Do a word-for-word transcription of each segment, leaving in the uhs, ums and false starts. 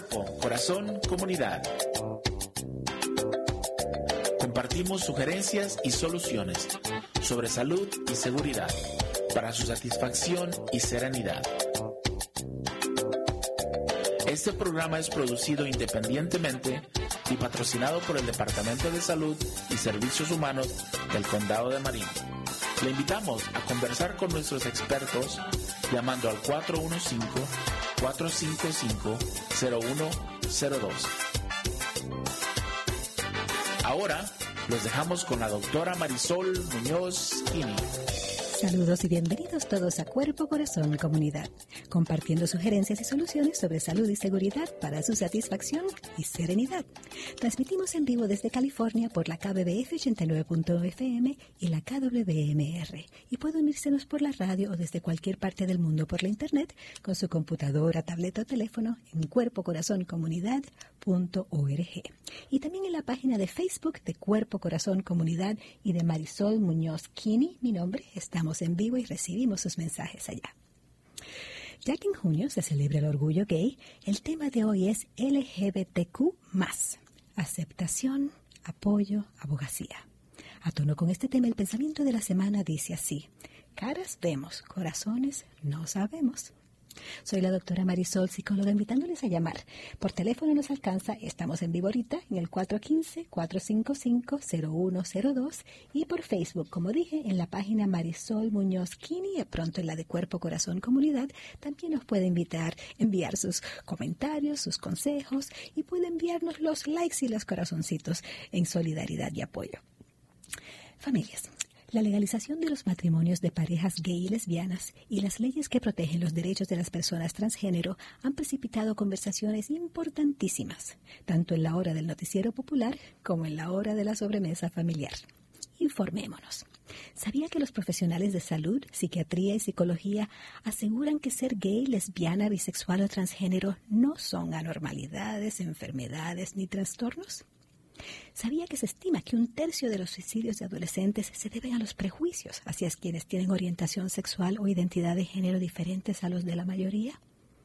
Cuerpo, Corazón, Comunidad. Compartimos sugerencias y soluciones sobre salud y seguridad para su satisfacción y serenidad. Este programa es producido independientemente y patrocinado por el Departamento de Salud y Servicios Humanos del Condado de Marin. Le invitamos a conversar con nuestros expertos llamando al cuatro uno cinco, cuatro cinco cinco, cero uno cero dos. Ahora los dejamos con la doctora Marisol Muñoz Kini. Saludos y bienvenidos todos a Cuerpo, Corazón, Comunidad, compartiendo sugerencias y soluciones sobre salud y seguridad para su satisfacción y serenidad. Transmitimos en vivo desde California por la K B B F ochenta y nueve punto F M y la K W M R. Y puede unírsenos por la radio o desde cualquier parte del mundo por la internet con su computadora, tableta o teléfono en cuerpo corazón comunidad punto org. Y también en la página de Facebook de Cuerpo, Corazón, Comunidad y de Marisol Muñoz Kini, mi nombre. Estamos en vivo y recibimos sus mensajes allá. Ya que en junio se celebra el orgullo gay, el tema de hoy es L G B T Q más, aceptación, apoyo, abogacía. A tono con este tema, el pensamiento de la semana dice así: caras vemos, corazones no sabemos. Soy la doctora Marisol, psicóloga, invitándoles a llamar. Por teléfono nos alcanza, estamos en vivo ahorita, en el cuatro uno cinco, cuatro cinco cinco, cero uno cero dos y por Facebook, como dije, en la página Marisol Muñoz Kini y pronto en la de Cuerpo, Corazón, Comunidad. También nos puede invitar, enviar sus comentarios, sus consejos y puede enviarnos los likes y los corazoncitos en solidaridad y apoyo. Familias. La legalización de los matrimonios de parejas gay y lesbianas y las leyes que protegen los derechos de las personas transgénero han precipitado conversaciones importantísimas, tanto en la hora del noticiero popular como en la hora de la sobremesa familiar. Informémonos. ¿Sabía que los profesionales de salud, psiquiatría y psicología aseguran que ser gay, lesbiana, bisexual o transgénero no son anormalidades, enfermedades ni trastornos? ¿Sabía que se estima que un tercio de los suicidios de adolescentes se deben a los prejuicios hacia quienes tienen orientación sexual o identidad de género diferentes a los de la mayoría?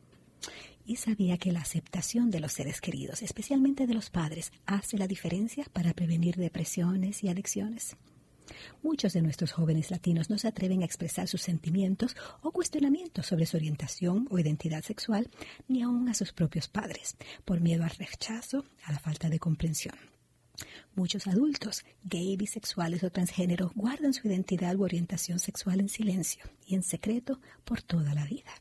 ¿Y sabía que la aceptación de los seres queridos, especialmente de los padres, hace la diferencia para prevenir depresiones y adicciones? Muchos de nuestros jóvenes latinos no se atreven a expresar sus sentimientos o cuestionamientos sobre su orientación o identidad sexual, ni aún a sus propios padres, por miedo al rechazo, a la falta de comprensión. Muchos adultos, gay, bisexuales o transgénero, guardan su identidad u orientación sexual en silencio y en secreto por toda la vida.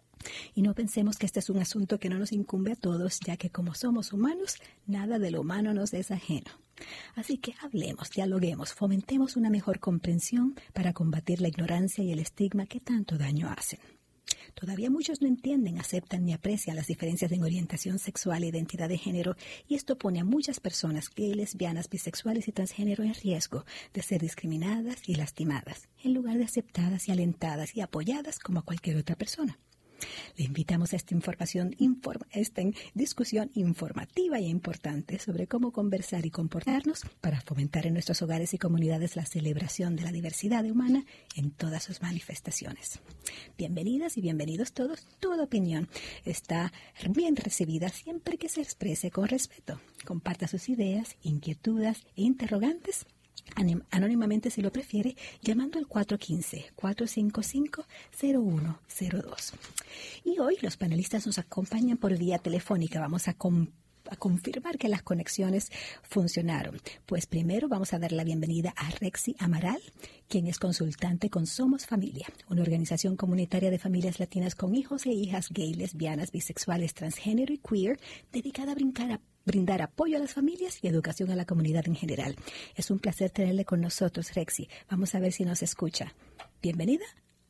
Y no pensemos que este es un asunto que no nos incumbe a todos, ya que como somos humanos, nada de lo humano nos es ajeno. Así que hablemos, dialoguemos, fomentemos una mejor comprensión para combatir la ignorancia y el estigma que tanto daño hacen. Todavía muchos no entienden, aceptan ni aprecian las diferencias en orientación sexual e identidad de género, y esto pone a muchas personas gay, lesbianas, bisexuales y transgénero en riesgo de ser discriminadas y lastimadas, en lugar de aceptadas y alentadas y apoyadas como a cualquier otra persona. Le invitamos a esta información, informa, esta discusión informativa e importante sobre cómo conversar y comportarnos para fomentar en nuestros hogares y comunidades la celebración de la diversidad humana en todas sus manifestaciones. Bienvenidas y bienvenidos todos. Toda opinión está bien recibida siempre que se exprese con respeto. Comparta sus ideas, inquietudes e interrogantes anónimamente si lo prefiere, llamando al cuatro uno cinco, cuatro cinco cinco, cero uno cero dos. Y hoy los panelistas nos acompañan por vía telefónica. Vamos a compartir a confirmar que las conexiones funcionaron. Pues primero vamos a dar la bienvenida a Rexy Amaral, quien es consultante con Somos Familia, una organización comunitaria de familias latinas con hijos e hijas gay, lesbianas, bisexuales, transgénero y queer, dedicada a brincar a brindar apoyo a las familias y educación a la comunidad en general. Es un placer tenerle con nosotros, Rexy. Vamos a ver si nos escucha. Bienvenida.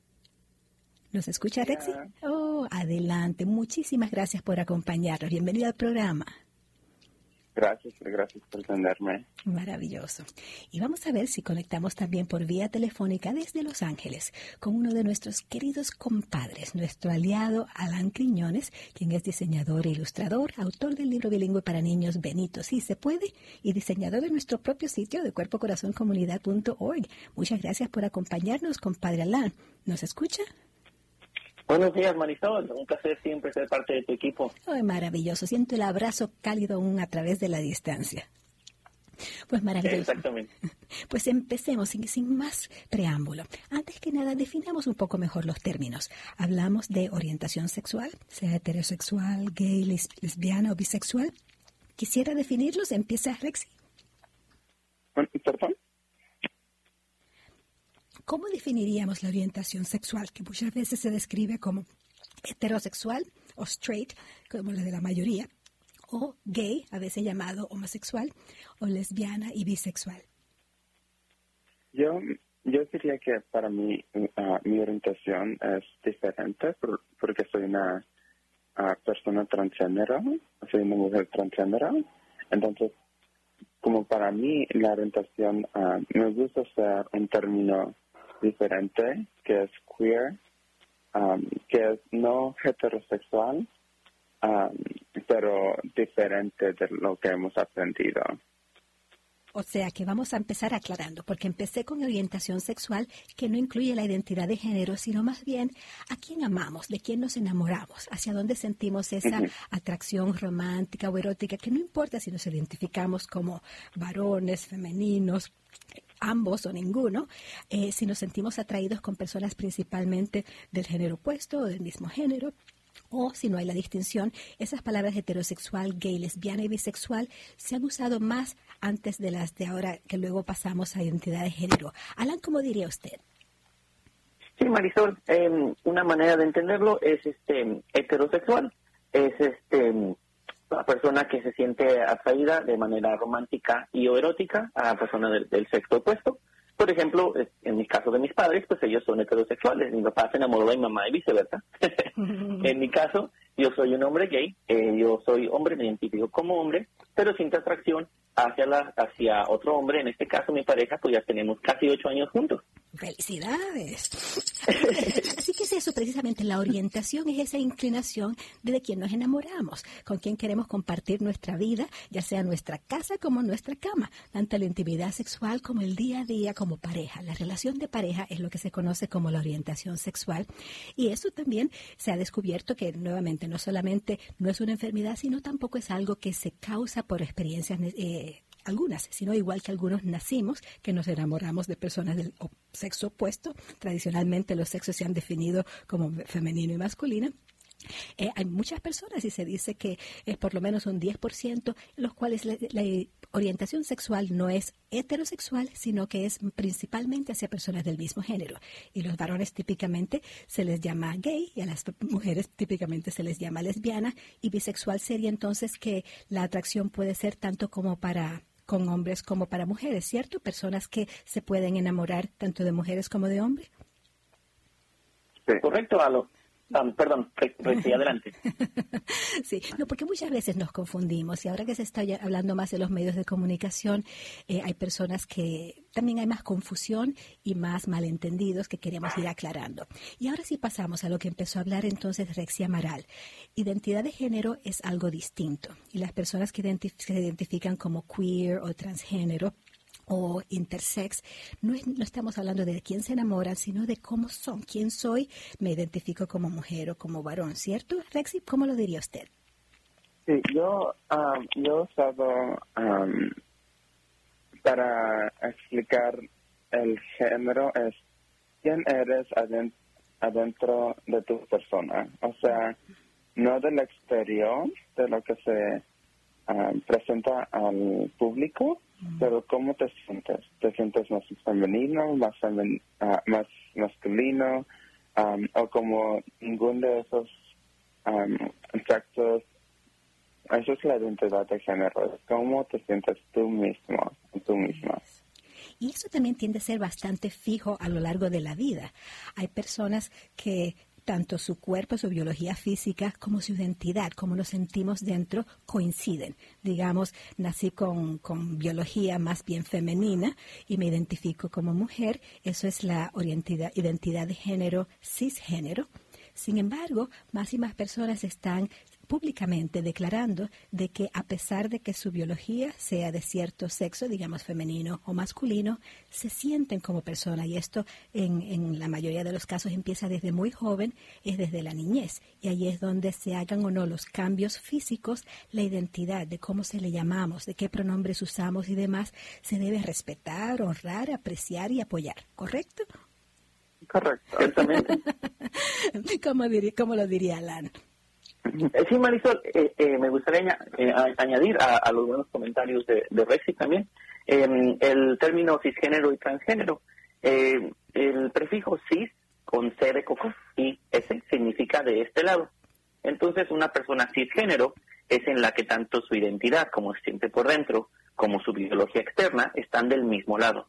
¿Nos escucha, Rexy? Oh, adelante. Muchísimas gracias por acompañarnos. Bienvenida al programa. Gracias, gracias por tenerme. Maravilloso. Y vamos a ver si conectamos también por vía telefónica desde Los Ángeles con uno de nuestros queridos compadres, nuestro aliado Alan Quiñones, quien es diseñador e ilustrador, autor del libro bilingüe para niños Benito Sí Se Puede y diseñador de nuestro propio sitio de cuerpo corazón comunidad punto org. Muchas gracias por acompañarnos, compadre Alan. ¿Nos escucha? Buenos días, Marisol. Un placer siempre ser parte de tu equipo. Oh, maravilloso. Siento el abrazo cálido aún a través de la distancia. Pues maravilloso. Exactamente. Pues empecemos sin, sin más preámbulo. Antes que nada, definamos un poco mejor los términos. Hablamos de orientación sexual, sea heterosexual, gay, les, lesbiana o bisexual. Quisiera definirlos. Empieza, Rexy. ¿Perdón? ¿Cómo definiríamos la orientación sexual, que muchas veces se describe como heterosexual o straight, como la de la mayoría, o gay, a veces llamado homosexual, o lesbiana y bisexual? Yo yo diría que para mí uh, mi orientación es diferente por, porque soy una uh, persona transgénero, soy una mujer transgénero. Entonces, como para mí la orientación, uh, me gusta usar un término diferente, que es queer, um, que es no heterosexual, um, pero diferente de lo que hemos aprendido. O sea que vamos a empezar aclarando, porque empecé con orientación sexual que no incluye la identidad de género, sino más bien a quién amamos, de quién nos enamoramos, hacia dónde sentimos esa uh-huh. atracción romántica o erótica, que no importa si nos identificamos como varones, femeninos, ambos o ninguno, eh, si nos sentimos atraídos con personas principalmente del género opuesto o del mismo género, o si no hay la distinción. Esas palabras heterosexual, gay, lesbiana y bisexual se han usado más antes de las de ahora, que luego pasamos a identidad de género. Alan, ¿cómo diría usted? Sí, Marisol, eh, una manera de entenderlo es este heterosexual, es este la persona que se siente atraída de manera romántica y o erótica a la persona del, del sexo opuesto. Por ejemplo, en mi caso de mis padres, pues ellos son heterosexuales. Mi papá se enamoró de mi mamá y viceversa. En mi caso, yo soy un hombre gay, eh, yo soy hombre, me identifico como hombre, pero siento atracción hacia la hacia otro hombre. En este caso, mi pareja, pues ya tenemos casi ocho años juntos. ¡Felicidades! Así que es eso, precisamente, la orientación es esa inclinación de quien nos enamoramos, con quien queremos compartir nuestra vida, ya sea nuestra casa como nuestra cama, tanto la intimidad sexual como el día a día como pareja. La relación de pareja es lo que se conoce como la orientación sexual, y eso también se ha descubierto que, nuevamente, no solamente no es una enfermedad, sino tampoco es algo que se causa por experiencias eh, algunas, sino igual que algunos nacimos, que nos enamoramos de personas del sexo opuesto. Tradicionalmente los sexos se han definido como femenino y masculino. Eh, hay muchas personas, y se dice que es por lo menos un diez por ciento, en los cuales la, la orientación sexual no es heterosexual, sino que es principalmente hacia personas del mismo género. Y los varones típicamente se les llama gay, y a las mujeres típicamente se les llama lesbiana, y bisexual sería entonces que la atracción puede ser tanto como para con hombres como para mujeres, ¿cierto? Personas que se pueden enamorar tanto de mujeres como de hombres. Sí. Correcto, Alo. Um, perdón, sí, adelante. Sí, no, porque muchas veces nos confundimos, y ahora que se está hablando más de los medios de comunicación, eh, hay personas que también hay más confusión y más malentendidos que queremos ir aclarando. Y ahora sí pasamos a lo que empezó a hablar entonces Rexy Amaral. Identidad de género es algo distinto, y las personas que identif- se identifican como queer o transgénero o intersex, no, es, no estamos hablando de quién se enamoran, sino de cómo son. ¿Quién soy? Me identifico como mujer o como varón, ¿cierto? Rexy, ¿cómo lo diría usted? Sí, yo, um, yo he usado um, para explicar el género es quién eres adent- adentro de tu persona. O sea, no del exterior, de lo que se um, presenta al público, pero ¿cómo te sientes? ¿Te sientes más femenino, más, femen, uh, más masculino, um, o como ninguno de esos um, sexos? Eso es la identidad de género. ¿Cómo te sientes tú mismo, tú misma? Y eso también tiende a ser bastante fijo a lo largo de la vida. Hay personas que tanto su cuerpo, su biología física, como su identidad, como nos sentimos dentro, coinciden. Digamos, nací con, con biología más bien femenina y me identifico como mujer. Eso es la orientidad, identidad de género cisgénero. Sin embargo, más y más personas están públicamente declarando de que a pesar de que su biología sea de cierto sexo, digamos femenino o masculino, se sienten como personas. Y esto en, en la mayoría de los casos empieza desde muy joven, es desde la niñez. Y ahí es donde se hagan o no los cambios físicos, la identidad de cómo se le llamamos, de qué pronombres usamos y demás, se debe respetar, honrar, apreciar y apoyar. ¿Correcto? Correcto, exactamente. ¿Cómo, dir- ¿Cómo lo diría Alan? Sí, Marisol, eh, eh, me gustaría eh, a- añadir a, a los buenos comentarios de, de Rexy también eh, el término cisgénero y transgénero. Eh, el prefijo cis con C de coco y S significa de este lado. Entonces, una persona cisgénero es en la que tanto su identidad como se siente por dentro como su biología externa están del mismo lado.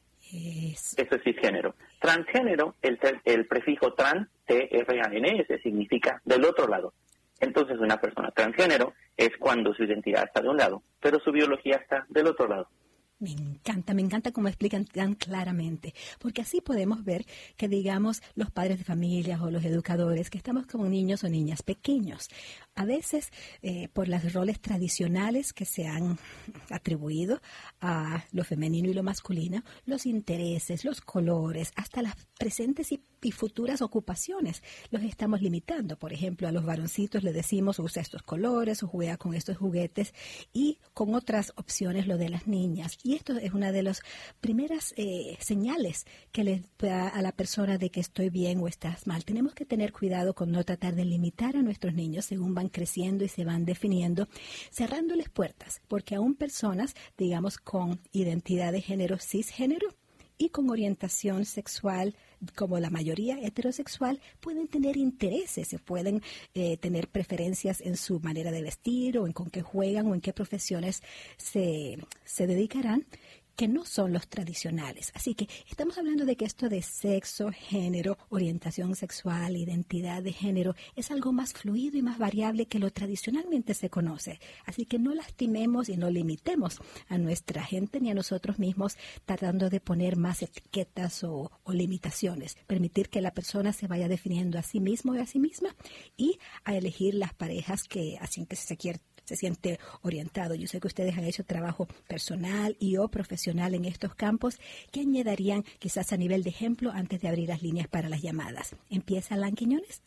Eso. Eso es cisgénero. Transgénero, el, ter- el prefijo trans, T R A N S, significa del otro lado. Entonces, una persona transgénero es cuando su identidad está de un lado, pero su biología está del otro lado. Me encanta, me encanta cómo explican tan claramente, porque así podemos ver que, digamos, los padres de familia o los educadores, que estamos como niños o niñas pequeños. A veces, eh, por los roles tradicionales que se han atribuido a lo femenino y lo masculino, los intereses, los colores, hasta las presentes y, y futuras ocupaciones, los estamos limitando. Por ejemplo, a los varoncitos les decimos usa estos colores o juega con estos juguetes, y con otras opciones lo de las niñas. Y esto es una de las primeras eh, señales que le da a la persona de que estoy bien o estás mal. Tenemos que tener cuidado con no tratar de limitar a nuestros niños según van creciendo y se van definiendo, cerrándoles puertas, porque aún personas, digamos, con identidad de género cisgénero y con orientación sexual, como la mayoría heterosexual, pueden tener intereses, se pueden eh, tener preferencias en su manera de vestir o en con qué juegan o en qué profesiones se, se dedicarán, que no son los tradicionales. Así que estamos hablando de que esto de sexo, género, orientación sexual, identidad de género, es algo más fluido y más variable que lo tradicionalmente se conoce. Así que no lastimemos y no limitemos a nuestra gente ni a nosotros mismos tratando de poner más etiquetas o, o limitaciones. Permitir que la persona se vaya definiendo a sí mismo y a sí misma, y a elegir las parejas que así que se quiere se siente orientado. Yo sé que ustedes han hecho trabajo personal y o profesional en estos campos. ¿Qué añadirían quizás a nivel de ejemplo antes de abrir las líneas para las llamadas? ¿Empieza Alan Quiñones?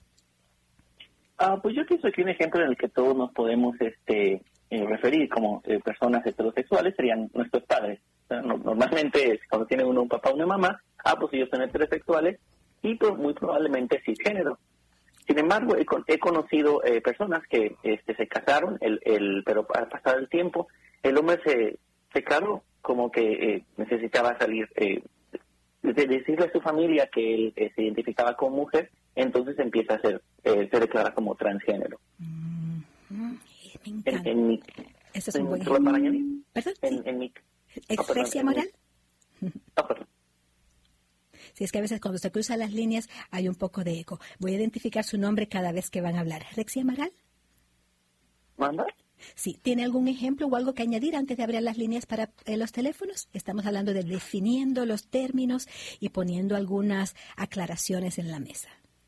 Ah, pues yo pienso que un ejemplo en el que todos nos podemos este, eh, referir como eh, personas heterosexuales serían nuestros padres. O sea, no, normalmente cuando tiene uno un papá o una mamá, ah, pues ellos son heterosexuales y pues, muy probablemente cisgénero. Sin embargo, he, he conocido eh, personas que este, se casaron, el, el, pero al pasar el tiempo, el hombre se, se claro como que eh, necesitaba salir, eh, de decirle a su familia que él eh, se identificaba como mujer, entonces empieza a ser, eh, se declara como transgénero. Mm-hmm. Me encanta. En, en mi, Eso es un en, buen ¿Para ejemplo. añadir? ¿Perdón? En, Sí. en mi, ¿Exprexia oh, perdón, moral? En mi, oh, perdón. Si es que a veces cuando se cruzan las líneas hay un poco de eco. Voy a identificar su nombre cada vez que van a hablar. ¿Rexia Amaral? ¿Manda? Sí. ¿Tiene algún ejemplo o algo que añadir antes de abrir las líneas para eh, los teléfonos? Estamos hablando de definiendo los términos y poniendo algunas aclaraciones en la mesa.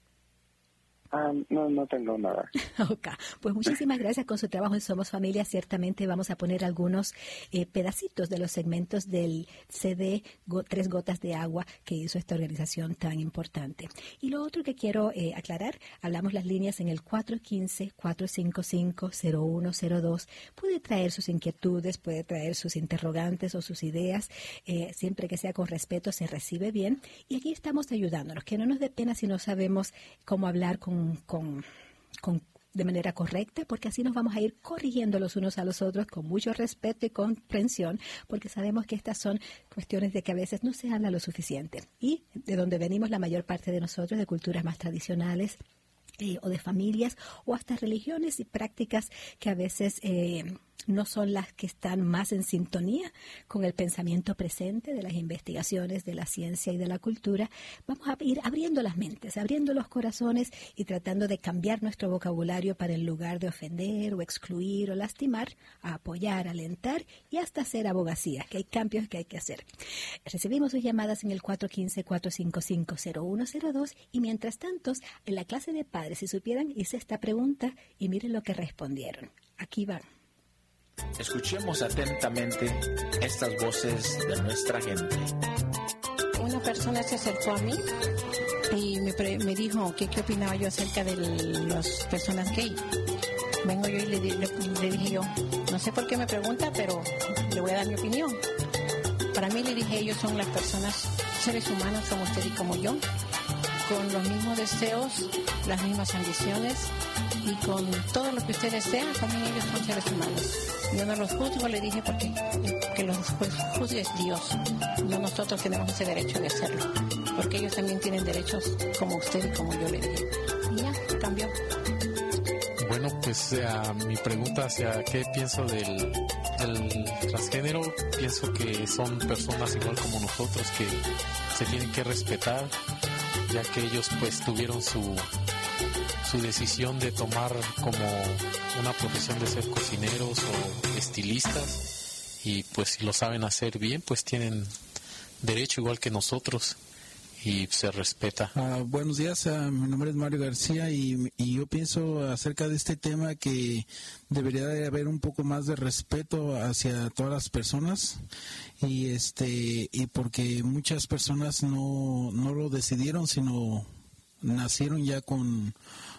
Um, no, no tengo nada. Ok, pues muchísimas gracias con su trabajo en Somos Familia. Ciertamente vamos a poner algunos eh, pedacitos de los segmentos del C D Go- Tres Gotas de Agua que hizo esta organización tan importante. Y lo otro que quiero eh, aclarar, hablamos las líneas en el cuatro uno cinco, cuatro cinco cinco, cero uno cero dos. Puede traer sus inquietudes, puede traer sus interrogantes o sus ideas, eh, siempre que sea con respeto se recibe bien. Y aquí estamos ayudándonos, que no nos dé pena si no sabemos cómo hablar con Con, con, de manera correcta, porque así nos vamos a ir corrigiendo los unos a los otros con mucho respeto y comprensión, porque sabemos que estas son cuestiones de que a veces no se habla lo suficiente. Y de donde venimos la mayor parte de nosotros, de culturas más tradicionales, Eh, o de familias o hasta religiones y prácticas que a veces eh, no son las que están más en sintonía con el pensamiento presente de las investigaciones de la ciencia y de la cultura, vamos a ir abriendo las mentes, abriendo los corazones y tratando de cambiar nuestro vocabulario para, en lugar de ofender o excluir o lastimar, a apoyar, alentar y hasta hacer abogacía, que hay cambios que hay que hacer. Recibimos sus llamadas en el cuatro uno cinco, cuatro cinco cinco, cero uno cero dos y mientras tanto, en la clase de padres, si supieran, hice esta pregunta y miren lo que respondieron. Aquí van. Escuchemos atentamente estas voces de nuestra gente. Una persona se acercó a mí y me, pre- me dijo que qué opinaba yo acerca de las personas gay. Vengo yo y le, le, le dije yo, no sé por qué me pregunta, pero le voy a dar mi opinión. Para mí, le dije, ellos son las personas, seres humanos como usted y como yo, con los mismos deseos, las mismas ambiciones y con todo lo que usted desea, también ellos son seres humanos. Yo no los juzgo, le dije, porque que los juzgue es Dios. No nosotros tenemos ese derecho de hacerlo, porque ellos también tienen derechos como usted y como yo, le dije. Y ya, cambió. Bueno, pues uh, mi pregunta hacia qué pienso del, del transgénero, pienso que son personas igual como nosotros que se tienen que respetar, ya que ellos pues tuvieron su su decisión de tomar como una profesión de ser cocineros o estilistas, y pues si lo saben hacer bien, pues tienen derecho igual que nosotros y se respeta. Uh, buenos días, uh, mi nombre es Mario García y, y yo pienso acerca de este tema que debería de haber un poco más de respeto hacia todas las personas y este y porque muchas personas no, no lo decidieron, sino nacieron ya con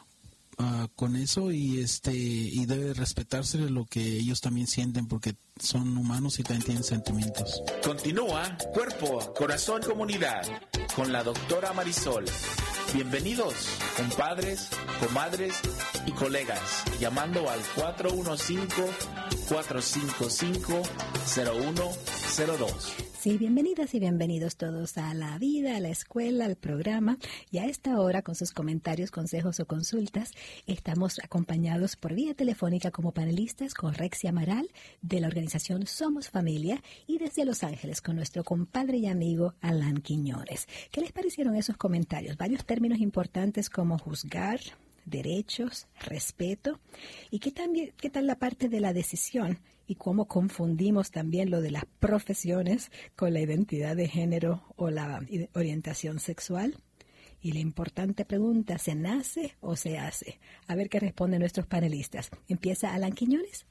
uh, con eso y este y debe respetarse lo que ellos también sienten porque son humanos y también tienen sentimientos. Continúa Cuerpo, Corazón, Comunidad con la doctora Marisol. Bienvenidos, compadres, comadres y colegas, llamando al cuatro uno cinco, cuatro cinco cinco, cero uno cero dos. Sí, bienvenidas y bienvenidos todos a la vida, a la escuela, al programa. Y a esta hora, con sus comentarios, consejos o consultas, estamos acompañados por vía telefónica como panelistas con Rexy Amaral de la organización Somos Familia y desde Los Ángeles con nuestro compadre y amigo Alan Quiñones. ¿Qué les parecieron esos comentarios? Varios términos importantes como juzgar, derechos, respeto. ¿Y qué, también, qué tal la parte de la decisión? Y cómo confundimos también lo de las profesiones con la identidad de género o la orientación sexual. Y la importante pregunta, ¿se nace o se hace? A ver qué responden nuestros panelistas. ¿Empieza Alan Quiñones?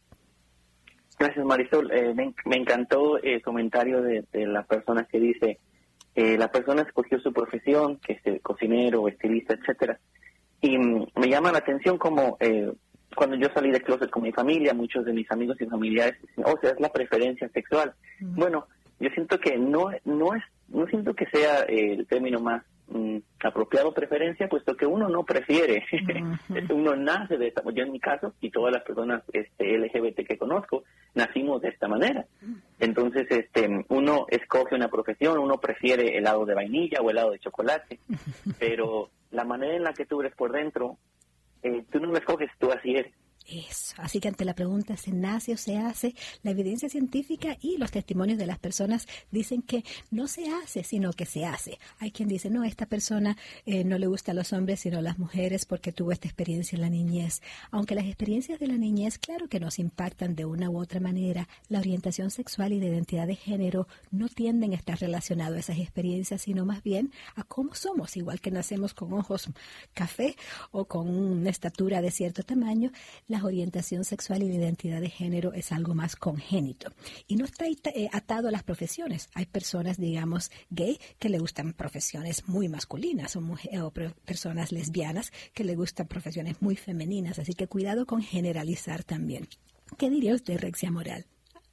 Gracias, Marisol. Eh, me, me encantó el comentario de, de la persona que dice, eh, la persona escogió su profesión, que es cocinero, estilista, etcétera. Y mm, me llama la atención como... Eh, Cuando yo salí de closet con mi familia, muchos de mis amigos y familiares dicen, o sea, es la preferencia sexual. Uh-huh. Bueno, yo siento que no no es no siento que sea eh, el término más mm, apropiado, preferencia, puesto que uno no prefiere. Uh-huh. Uno nace de esta, yo en mi caso, y todas las personas este, L G B T que conozco, nacimos de esta manera. Uh-huh. Entonces, este, uno escoge una profesión, uno prefiere helado de vainilla o helado de chocolate, uh-huh. pero la manera en la que tú eres por dentro, Eh, tú no lo escoges, tú así eres. Eso. Así que ante la pregunta ¿se nace o se hace?, la evidencia científica y los testimonios de las personas dicen que no se hace, sino que se hace. Hay quien dice, no, esta persona eh, no le gusta a los hombres, sino a las mujeres porque tuvo esta experiencia en la niñez. Aunque las experiencias de la niñez, claro que nos impactan de una u otra manera, la orientación sexual y la identidad de género no tienden a estar relacionados a esas experiencias, sino más bien a cómo somos, igual que nacemos con ojos café o con una estatura de cierto tamaño. La orientación sexual y la identidad de género es algo más congénito y no está eh, atado a las profesiones. Hay personas, digamos, gay que le gustan profesiones muy masculinas o, mujer, o personas lesbianas que le gustan profesiones muy femeninas, así que cuidado con generalizar también. ¿Qué diría usted, Rexy Amaral?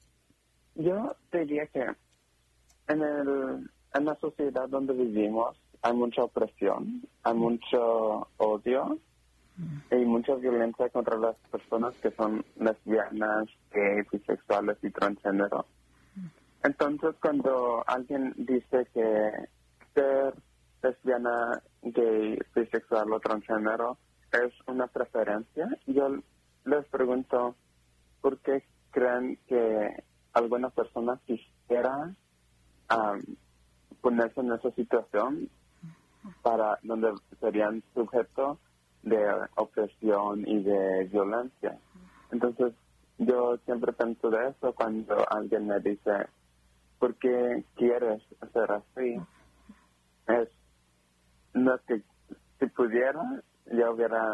Yo diría que en, el, en la sociedad donde vivimos hay mucha opresión, hay mucho odio, hay mucha violencia contra las personas que son lesbianas, gays, bisexuales y transgénero. Entonces, cuando alguien dice que ser lesbiana, gay, bisexual o transgénero es una preferencia, yo les pregunto, ¿por qué creen que alguna persona quisiera um, ponerse en esa situación para donde serían sujetos de opresión y de violencia. Entonces, yo siempre pienso de eso cuando alguien me dice, ¿por qué quieres ser así? Es, no es que si pudiera, yo hubiera,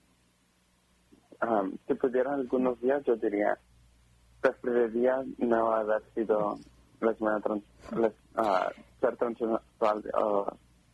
um, si pudiera algunos días, yo diría, preferiría no haber sido lesbiana, trans, les, uh, ser transexual uh,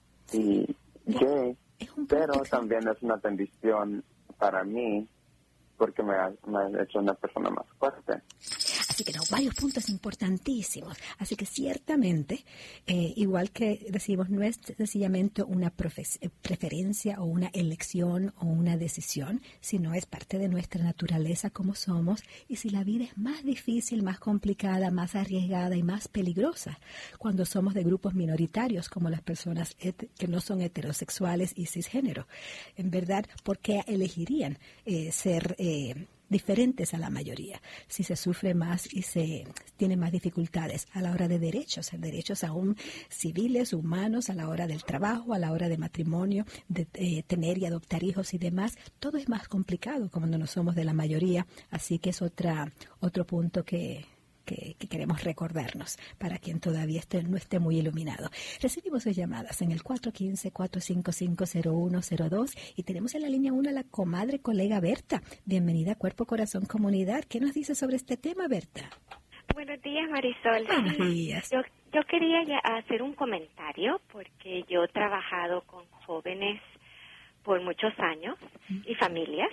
y gay, pero también es una bendición para mí porque me ha, me ha hecho una persona más fuerte. Así que no, varios puntos importantísimos. Así que ciertamente, eh, igual que decimos, no es sencillamente una profes- preferencia o una elección o una decisión, sino es parte de nuestra naturaleza como somos. Y si la vida es más difícil, más complicada, más arriesgada y más peligrosa cuando somos de grupos minoritarios como las personas et- que no son heterosexuales y cisgénero, en verdad, ¿por qué elegirían eh, ser eh, diferentes a la mayoría, si se sufre más y se tiene más dificultades a la hora de derechos, derechos aún civiles, humanos, a la hora del trabajo, a la hora de matrimonio, de eh, tener y adoptar hijos y demás? Todo es más complicado cuando no somos de la mayoría, así que es otra otro punto que Que, que queremos recordarnos para quien todavía esté, no esté muy iluminado. Recibimos sus llamadas en el cuatro uno cinco, cuatro cinco cinco, cero uno cero dos y tenemos en la línea uno a la comadre colega Berta. Bienvenida a Cuerpo, Corazón, Comunidad. ¿Qué nos dice sobre este tema, Berta? Buenos días, Marisol. Buenos días. Yo, yo quería ya hacer un comentario porque yo he trabajado con jóvenes por muchos años y familias,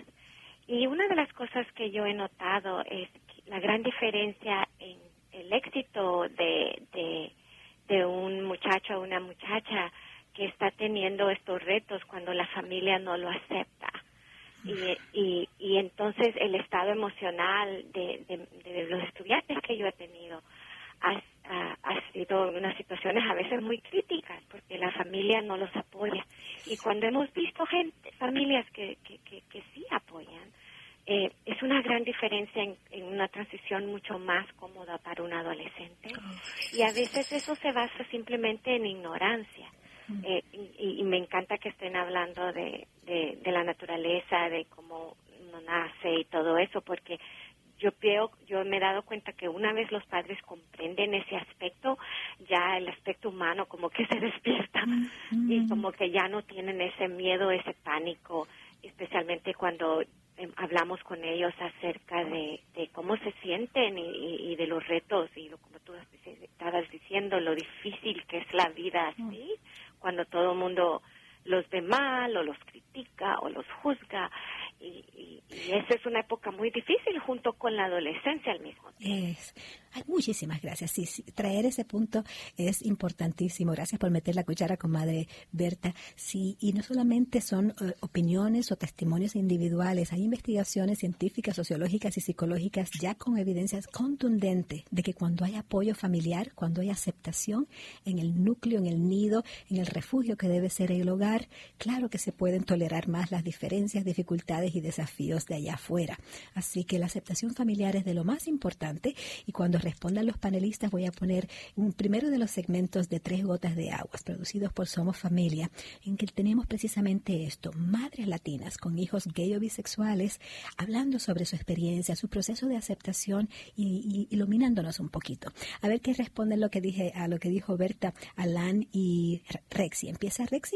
y una de las cosas que yo he notado es la gran diferencia en el éxito de, de, de un muchacho o una muchacha que está teniendo estos retos cuando la familia no lo acepta. Y, y, y entonces el estado emocional de, de, de los estudiantes que yo he tenido ha, ha, ha sido unas situaciones a veces muy críticas porque la familia no los apoya. Y cuando hemos visto gente, familias que, que, que, que sí apoyan, Eh, es una gran diferencia en, en una transición mucho más cómoda para un adolescente, y a veces eso se basa simplemente en ignorancia. Eh, y, y me encanta que estén hablando de, de, de la naturaleza, de cómo uno nace y todo eso, porque yo veo, yo me he dado cuenta que una vez los padres comprenden ese aspecto, ya el aspecto humano como que se despierta mm-hmm. y como que ya no tienen ese miedo, ese pánico, especialmente cuando hablamos con ellos acerca de, de cómo se sienten y, y, y de los retos y lo, como tú estabas diciendo, lo difícil que es la vida así, cuando todo el mundo los ve mal o los critica o los juzga, y, y, y esa es una época muy difícil junto con la adolescencia al mismo tiempo. Es. Ay, muchísimas gracias. Sí, sí, traer ese punto es importantísimo. Gracias por meter la cuchara, comadre Berta. Sí, y no solamente son uh, opiniones o testimonios individuales, hay investigaciones científicas, sociológicas y psicológicas ya con evidencias contundentes de que cuando hay apoyo familiar, cuando hay aceptación en el núcleo, en el nido, en el refugio que debe ser el hogar, claro que se pueden tolerar más las diferencias, dificultades y desafíos de allá afuera. Así que la aceptación familiar es de lo más importante, y cuando respondan los panelistas voy a poner un primero de los segmentos de Tres Gotas de Aguas, producidos por Somos Familia, en que tenemos precisamente esto, madres latinas con hijos gay o bisexuales, hablando sobre su experiencia, su proceso de aceptación y, y iluminándonos un poquito. A ver qué responden lo que dije, a lo que dijo Berta, Alan y Rexy. ¿Empieza Rexy?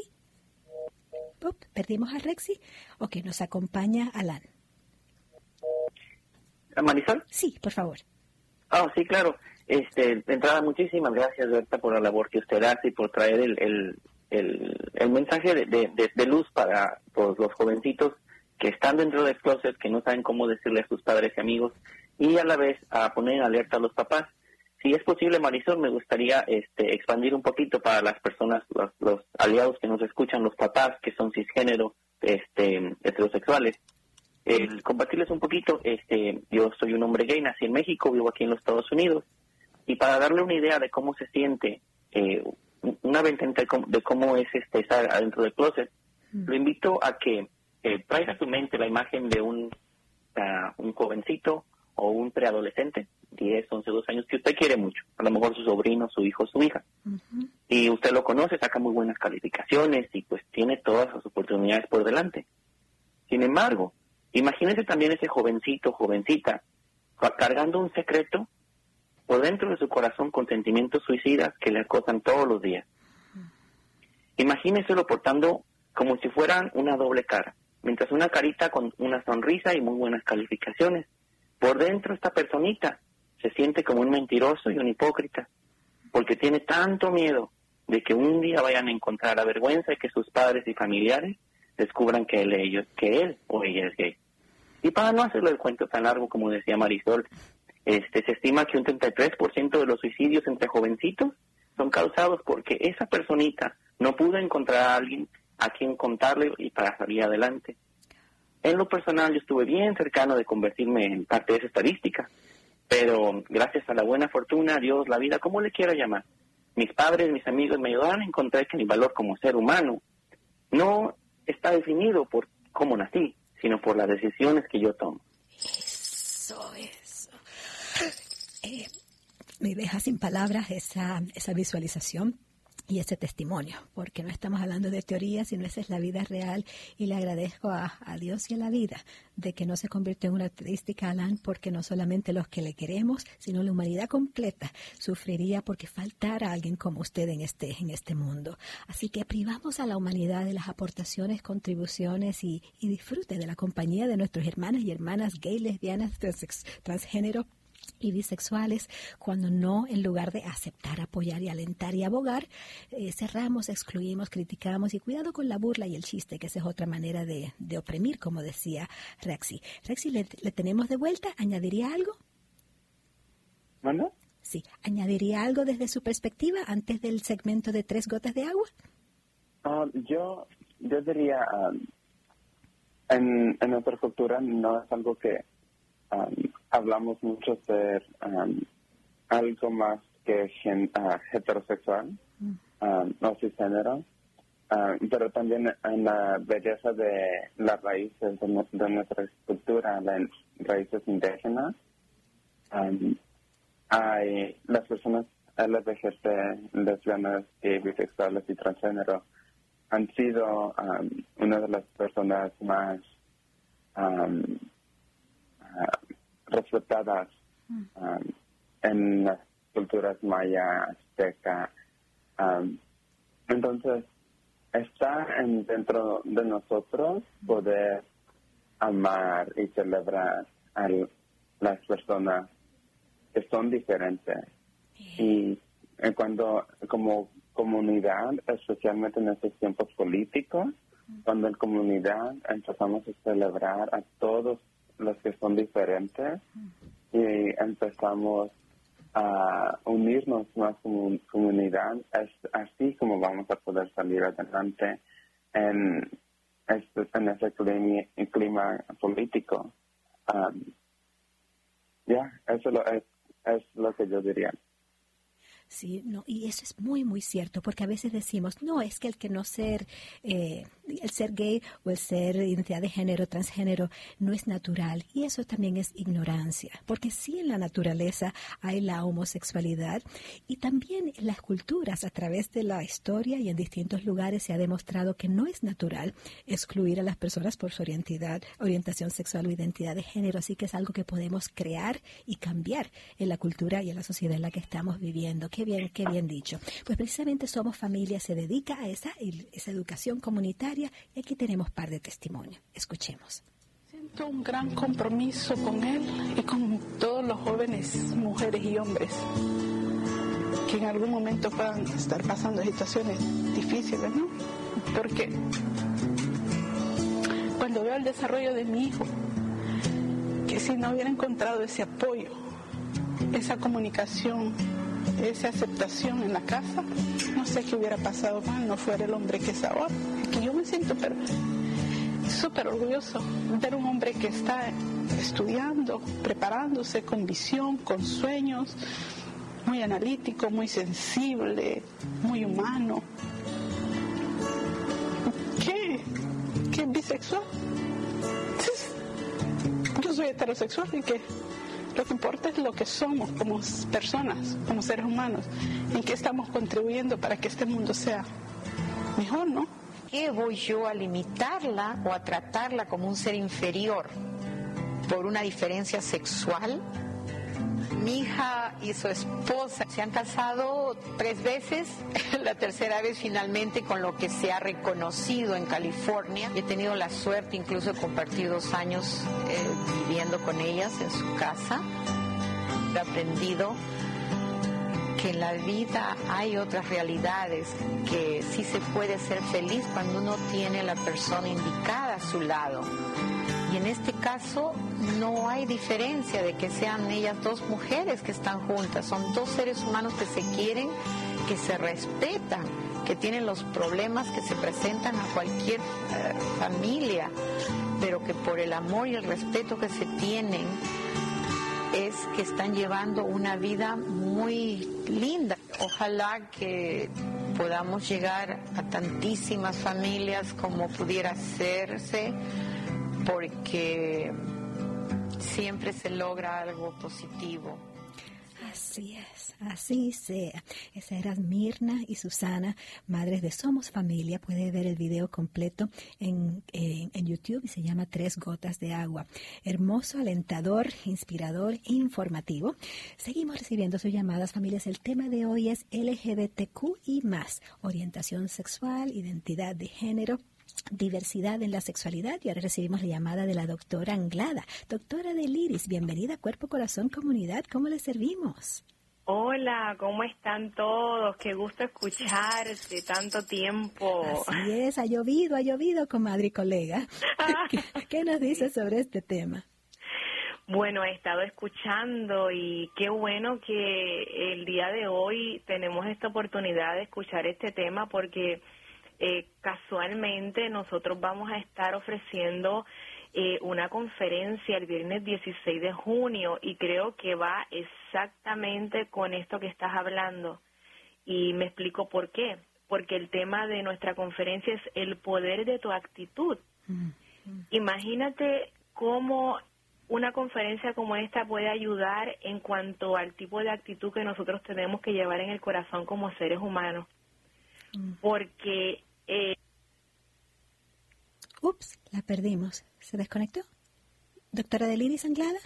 Oh, ¿perdimos a Rexy? Ok, nos acompaña Alan. ¿Marisol? Sí, por favor. Ah, oh, sí, claro. Este, de entrada, muchísimas gracias, Berta, por la labor que usted hace y por traer el el, el, el mensaje de, de, de, de luz para pues, los jovencitos que están dentro del closet, que no saben cómo decirle a sus padres y amigos, y a la vez a poner en alerta a los papás. Si es posible, Marisol, me gustaría este, expandir un poquito para las personas, los, los aliados que nos escuchan, los papás que son cisgénero, este, heterosexuales. El compartirles un poquito, este, yo soy un hombre gay, nací en México, vivo aquí en los Estados Unidos, y para darle una idea de cómo se siente, eh, una ventana de cómo, de cómo es este, estar adentro del closet, mm. lo invito a que eh, traiga a su mente la imagen de un, uh, un jovencito o un preadolescente, diez, once, doce años, que usted quiere mucho, a lo mejor su sobrino, su hijo, su hija, uh-huh. y usted lo conoce, saca muy buenas calificaciones y pues tiene todas las oportunidades por delante. Sin embargo, imagínese también ese jovencito, jovencita, cargando un secreto por dentro de su corazón con sentimientos suicidas que le acosan todos los días. Imagíneselo portando como si fueran una doble cara, mientras una carita con una sonrisa y muy buenas calificaciones. Por dentro esta personita se siente como un mentiroso y un hipócrita, porque tiene tanto miedo de que un día vayan a encontrar la vergüenza y que sus padres y familiares descubran que él, ellos, que él o ella es gay. Y para no hacerlo el cuento tan largo como decía Marisol, este, se estima que un treinta y tres por ciento de los suicidios entre jovencitos son causados porque esa personita no pudo encontrar a alguien a quien contarle y para salir adelante. En lo personal yo estuve bien cercano de convertirme en parte de esa estadística, pero gracias a la buena fortuna, Dios, la vida, como le quiera llamar, mis padres, mis amigos me ayudaron a encontrar que mi valor como ser humano no está definido por cómo nací, sino por las decisiones que yo tomo. Eso, eso. Eh, me deja sin palabras esa, esa visualización y ese testimonio, porque no estamos hablando de teoría, sino esa es la vida real, y le agradezco a, a Dios y a la vida de que no se convirtió en una estadística, Alan, porque no solamente los que le queremos, sino la humanidad completa sufriría porque faltara alguien como usted en este, en este mundo. Así que privamos a la humanidad de las aportaciones, contribuciones y, y disfrute de la compañía de nuestros hermanos y hermanas gay, lesbianas, trans, transgénero y bisexuales, cuando no, en lugar de aceptar, apoyar y alentar y abogar, eh, cerramos, excluimos, criticamos, y cuidado con la burla y el chiste, que esa es otra manera de, de oprimir, como decía Rexy. Rexy, ¿le, le tenemos de vuelta? ¿Añadiría algo? ¿Manda? Sí, ¿añadiría algo desde su perspectiva antes del segmento de tres gotas de agua? Uh, yo, yo diría, um, en, en nuestra cultura no es algo que Um, hablamos mucho de um, algo más que gen, uh, heterosexual, mm. um, no cisgénero, uh, pero también en la belleza de las raíces de, de nuestra cultura, las raíces indígenas. Um, hay las personas L G B T, lesbianas, gay, bisexuales y transgénero han sido um, una de las personas más um, Uh, respetadas um, en las culturas maya, azteca. Um, entonces, está en, dentro de nosotros poder amar y celebrar a las personas que son diferentes. Y eh, cuando, como comunidad, especialmente en estos tiempos políticos, cuando en comunidad empezamos a celebrar a todos los que son diferentes y empezamos a unirnos más como comunidad, es así como vamos a poder salir adelante en, este, en ese clima, clima político. Um, ya, yeah, eso lo, es, es lo que yo diría. Sí, no, y eso es muy, muy cierto, porque a veces decimos, no, es que el que no ser, eh, el ser gay o el ser identidad de género, transgénero, no es natural, y eso también es ignorancia, porque sí en la naturaleza hay la homosexualidad, y también en las culturas, a través de la historia y en distintos lugares se ha demostrado que no es natural excluir a las personas por su orientidad, orientación sexual o identidad de género, así que es algo que podemos crear y cambiar en la cultura y en la sociedad en la que estamos viviendo. Qué bien, qué bien dicho. Pues precisamente Somos Familia se dedica a esa, esa educación comunitaria, y aquí tenemos par de testimonios. Escuchemos. Siento un gran compromiso con él y con todos los jóvenes, mujeres y hombres que en algún momento puedan estar pasando situaciones difíciles, ¿no? Porque cuando veo el desarrollo de mi hijo, que si no hubiera encontrado ese apoyo, esa comunicación, esa aceptación en la casa, no sé qué hubiera pasado mal, no fuera el hombre que es ahora. Que yo me siento pero súper orgulloso de ver un hombre que está estudiando, preparándose con visión, con sueños, muy analítico, muy sensible, muy humano. ¿Qué? ¿Qué es bisexual? Yo soy heterosexual y que Lo que importa es lo que somos como personas, como seres humanos, en qué estamos contribuyendo para que este mundo sea mejor, ¿no? ¿Qué voy yo a limitarla o a tratarla como un ser inferior por una diferencia sexual? Mi hija y su esposa se han casado tres veces, la tercera vez finalmente con lo que se ha reconocido en California. He tenido la suerte incluso de compartir dos años eh, viviendo con ellas en su casa. He aprendido que en la vida hay otras realidades, que sí se puede ser feliz cuando uno tiene a la persona indicada a su lado. Y en este caso no hay diferencia de que sean ellas dos mujeres que están juntas. Son dos seres humanos que se quieren, que se respetan, que tienen los problemas que se presentan a cualquier eh, familia, pero que por el amor y el respeto que se tienen es que están llevando una vida muy linda. Ojalá que podamos llegar a tantísimas familias como pudiera hacerse, porque siempre se logra algo positivo. Así es, así sea. Esa era Mirna y Susana, madres de Somos Familia. Puede ver el video completo en, en, en YouTube y se llama Tres Gotas de Agua. Hermoso, alentador, inspirador, informativo. Seguimos recibiendo sus llamadas, familias. El tema de hoy es L G B T Q y más, orientación sexual, identidad de género, diversidad en la sexualidad. Y ahora recibimos la llamada de la doctora Anglada. Doctora del Iris, bienvenida a Cuerpo, Corazón, Comunidad. ¿Cómo le servimos? Hola, ¿cómo están todos? Qué gusto escucharte tanto tiempo. Así es, ha llovido, ha llovido, comadre y colega. ¿Qué, qué nos dice sobre este tema? Bueno, he estado escuchando y qué bueno que el día de hoy tenemos esta oportunidad de escuchar este tema, porque Eh, casualmente nosotros vamos a estar ofreciendo eh, una conferencia el viernes dieciséis de junio y creo que va exactamente con esto que estás hablando, y me explico por qué. Porque el tema de nuestra conferencia es el poder de tu actitud. Mm-hmm. Imagínate cómo una conferencia como esta puede ayudar en cuanto al tipo de actitud que nosotros tenemos que llevar en el corazón como seres humanos. Porque... Eh... Ups, la perdimos. ¿Se desconectó? ¿Doctora del Iris Anglada?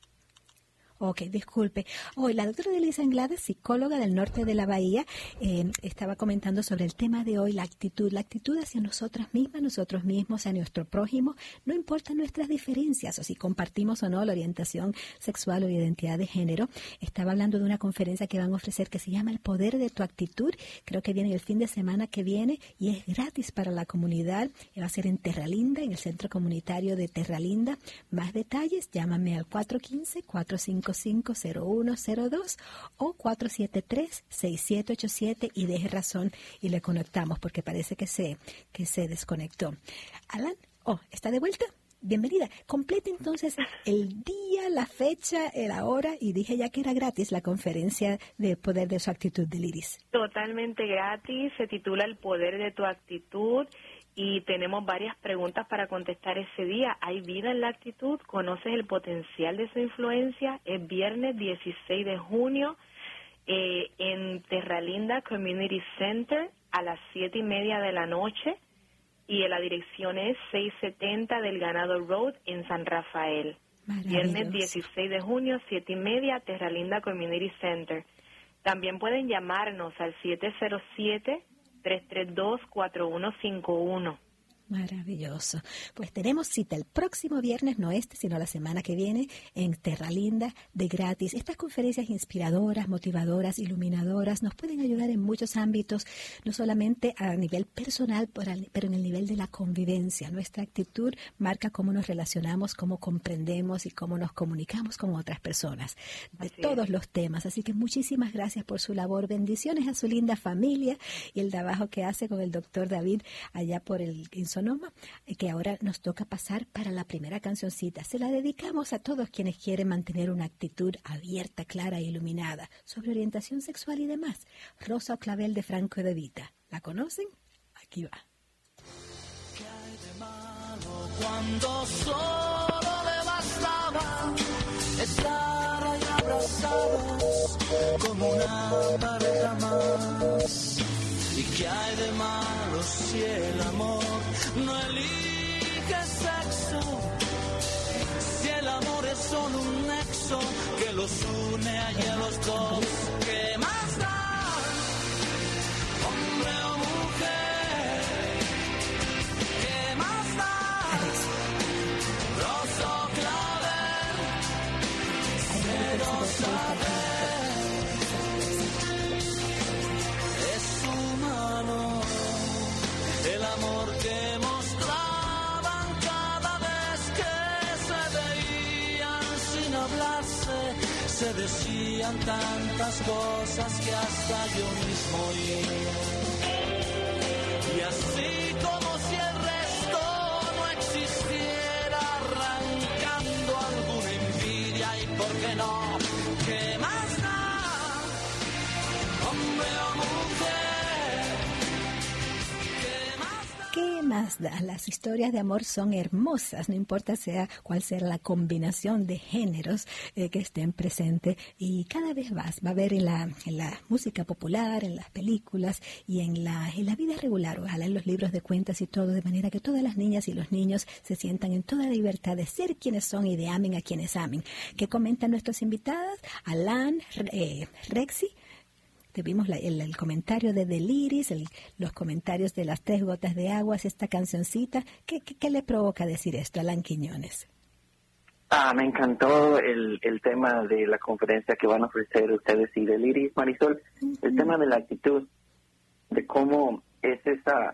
Ok, disculpe. Hoy la doctora Delisa Anglada, psicóloga del norte de la Bahía, eh, estaba comentando sobre el tema de hoy, la actitud, la actitud hacia nosotras mismas, nosotros mismos, a nuestro prójimo, no importa nuestras diferencias, o si compartimos o no la orientación sexual o identidad de género. Estaba hablando de una conferencia que van a ofrecer que se llama El Poder de tu Actitud. Creo que viene el fin de semana que viene y es gratis para la comunidad. Va a ser en Terralinda, en el Centro Comunitario de Terralinda. Más detalles, llámame al cuatro uno cinco, cuatro cinco cinco, cero uno cero dos o cuatro siete tres, seis siete ocho siete y deje razón y le conectamos porque parece que se, que se desconectó. Alan, oh, ¿está de vuelta? Bienvenida. Complete entonces el día, la fecha, la hora, y dije ya que era gratis la conferencia de Poder de su Actitud del Iris. Totalmente gratis, se titula El Poder de tu Actitud. Y tenemos varias preguntas para contestar ese día. ¿Hay vida en la actitud? ¿Conoces el potencial de su influencia? Es viernes dieciséis de junio eh, en Terralinda Community Center a las siete y media de la noche. Y la dirección es seiscientos setenta del Ganado Road en San Rafael. Viernes dieciséis de junio, siete y media, Terralinda Community Center. También pueden llamarnos al siete cero siete, tres tres dos, cuatro uno cinco uno. Maravilloso. Pues tenemos cita el próximo viernes, no este, sino la semana que viene, en Terralinda, de gratis. Estas conferencias inspiradoras, motivadoras, iluminadoras, nos pueden ayudar en muchos ámbitos, no solamente a nivel personal, pero en el nivel de la convivencia. Nuestra actitud marca cómo nos relacionamos, cómo comprendemos y cómo nos comunicamos con otras personas, de Así todos es. los temas. Así que muchísimas gracias por su labor. Bendiciones a su linda familia y el trabajo que hace con el doctor David allá por el Insonoma, que ahora nos toca pasar para la primera cancioncita. Se la dedicamos a todos quienes quieren mantener una actitud abierta, clara e iluminada sobre orientación sexual y demás. Rosa o Clavel de Franco de Vita. ¿La conocen? Aquí va. ¿Qué hay de malo cuando solo le bastaba estar casados como una pareja más. ¿Y qué hay de malo si el amor no elige sexo? Si el amor es solo un nexo que los une allí a los dos, ¿qué más da? Hombre o mujer, ¿qué más da? Rosa o clavel, cero saber. Es humano el amor que mostraban cada vez que se veían sin hablarse. Se decían tantas cosas que hasta yo mismo oí. Y así como si el resto no existiera, arrancando alguna envidia y por qué no, ¿qué más da? Hombre o mujer, ¿qué más da? ¿Qué más da? Las historias de amor son hermosas, no importa sea cuál sea la combinación de géneros eh, que estén presentes, y cada vez más va a haber en la, en la música popular, en las películas y en la, en la vida regular, ojalá en los libros de cuentas y todo, de manera que todas las niñas y los niños se sientan en toda la libertad de ser quienes son y de amen a quienes amen. ¿Qué comentan nuestros invitados? Alan, eh, Rexy. Tuvimos la, el, el comentario de Deliris, el, los comentarios de las tres gotas de agua, esta cancioncita. ¿Qué, qué, qué le provoca decir esto a Alan Quiñones? Ah, me encantó el, el tema de la conferencia que van a ofrecer ustedes y Deliris, Marisol. Uh-huh. El tema de la actitud, de cómo es esa,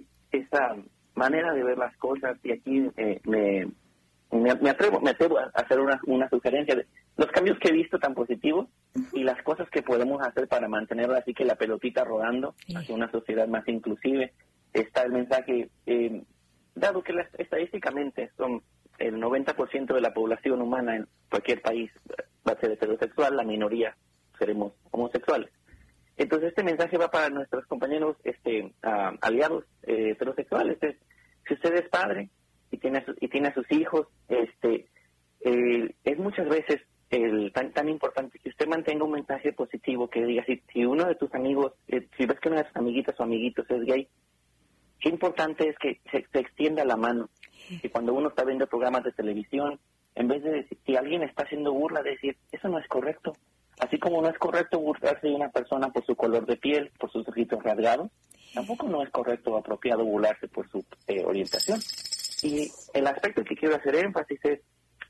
esa manera de ver las cosas. Y aquí eh, me, me, me atrevo me atrevo a hacer una, una sugerencia de los cambios que he visto tan positivos y las cosas que podemos hacer para mantener así que la pelotita rodando sí. hacia una sociedad más inclusive. Está el mensaje, eh, dado que las, estadísticamente son el noventa por ciento de la población humana en cualquier país va a ser heterosexual, la minoría seremos homosexuales. Entonces este mensaje va para nuestros compañeros este uh, aliados eh, heterosexuales. Es, si usted es padre y tiene a su, y tiene a sus hijos, este eh, es muchas veces el tan tan importante que usted mantenga un mensaje positivo, que diga, si, si uno de tus amigos, eh, si ves que una de tus amiguitas o amiguitos es gay, qué importante es que se, se extienda la mano. Y cuando uno está viendo programas de televisión, en vez de decir, si alguien está haciendo burla, de decir, eso no es correcto. Así como no es correcto burlarse de una persona por su color de piel, por sus ojitos rasgados, tampoco no es correcto o apropiado burlarse por su eh, orientación. Y el aspecto que quiero hacer énfasis es,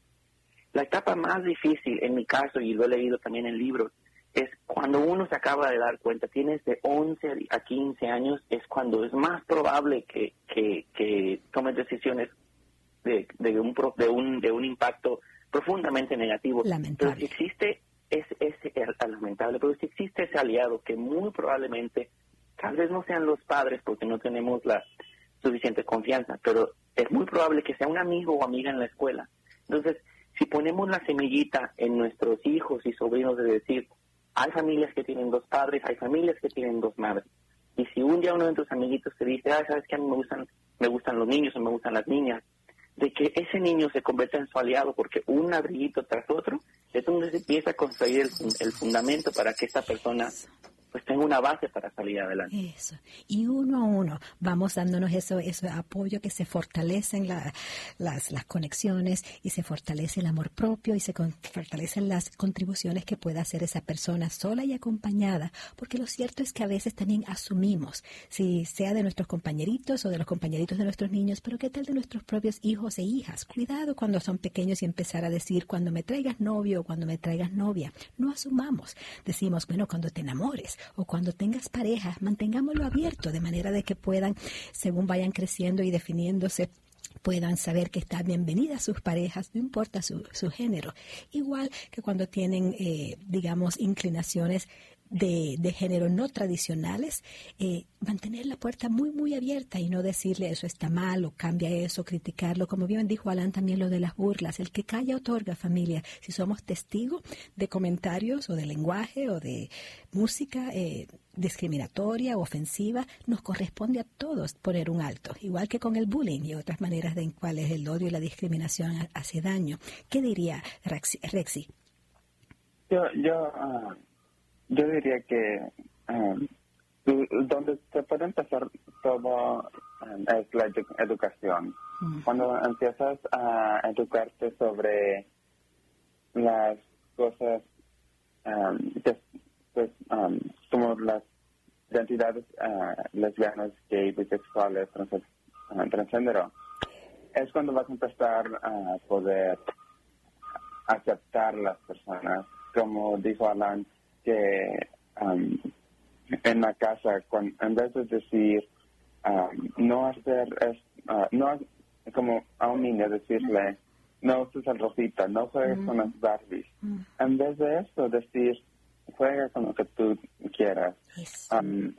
la etapa más difícil, en mi caso, y lo he leído también en libros, es cuando uno se acaba de dar cuenta, tienes de once a quince años, es cuando es más probable que, que, que tomes decisiones de, de, un, de, un, de un impacto profundamente negativo. Lamentable. Pero si existe ese, ese, es lamentable, pero si existe ese aliado que muy probablemente, tal vez no sean los padres porque no tenemos la suficiente confianza, pero es muy probable que sea un amigo o amiga en la escuela. Entonces, si ponemos la semillita en nuestros hijos y sobrinos de decir, hay familias que tienen dos padres, hay familias que tienen dos madres, y si un día uno de tus amiguitos te dice, ah, sabes que a mí me gustan, me gustan los niños o me gustan las niñas, de que ese niño se convierta en su aliado, porque un ladrillito tras otro, es donde se empieza a construir el, el fundamento para que esta persona pues tenga una base para salir adelante. Eso. Y uno a uno vamos dándonos eso, ese apoyo, que se fortalecen la, las, las conexiones y se fortalece el amor propio y se con, fortalecen las contribuciones que pueda hacer esa persona sola y acompañada, porque lo cierto es que a veces también asumimos, si sea de nuestros compañeritos o de los compañeritos de nuestros niños, pero qué tal de nuestros propios hijos e hijas. Cuidado cuando son pequeños y empezar a decir, cuando me traigas novio o cuando me traigas novia. No asumamos. Decimos, bueno, cuando te enamores o cuando tengas pareja, mantengámoslo abierto de manera de que puedan, según vayan creciendo y definiéndose, puedan saber que están bienvenidas sus parejas, no importa su, su género. Igual que cuando tienen, eh, digamos, inclinaciones de, de género no tradicionales, eh, mantener la puerta muy, muy abierta y no decirle eso está mal o cambia eso, criticarlo. Como bien dijo Alan también lo de las burlas. El que calla otorga, familia. Si somos testigos de comentarios o de lenguaje o de música eh, discriminatoria o ofensiva, nos corresponde a todos poner un alto. Igual que con el bullying y otras maneras de en cuales el odio y la discriminación hace daño. ¿Qué diría Rexy? Rexy? Yo, yo, uh, yo diría que um, donde se puede empezar todo um, es la edu- educación. Mm. Cuando empiezas a educarte sobre las cosas um, que, pues, um, como las identidades uh, lesbianas, gay, bisexuales, trans, uh, transgénero, es cuando vas a empezar a poder aceptar las personas. Como dijo Alan, que um, en la casa, cuando, en vez de decir, um, no hacer, es, uh, no como a un niño decirle, no uses el rosita, no juegues mm. con las Barbies. Mm. En vez de eso, decir, juega con lo que tú quieras. Yes. Um,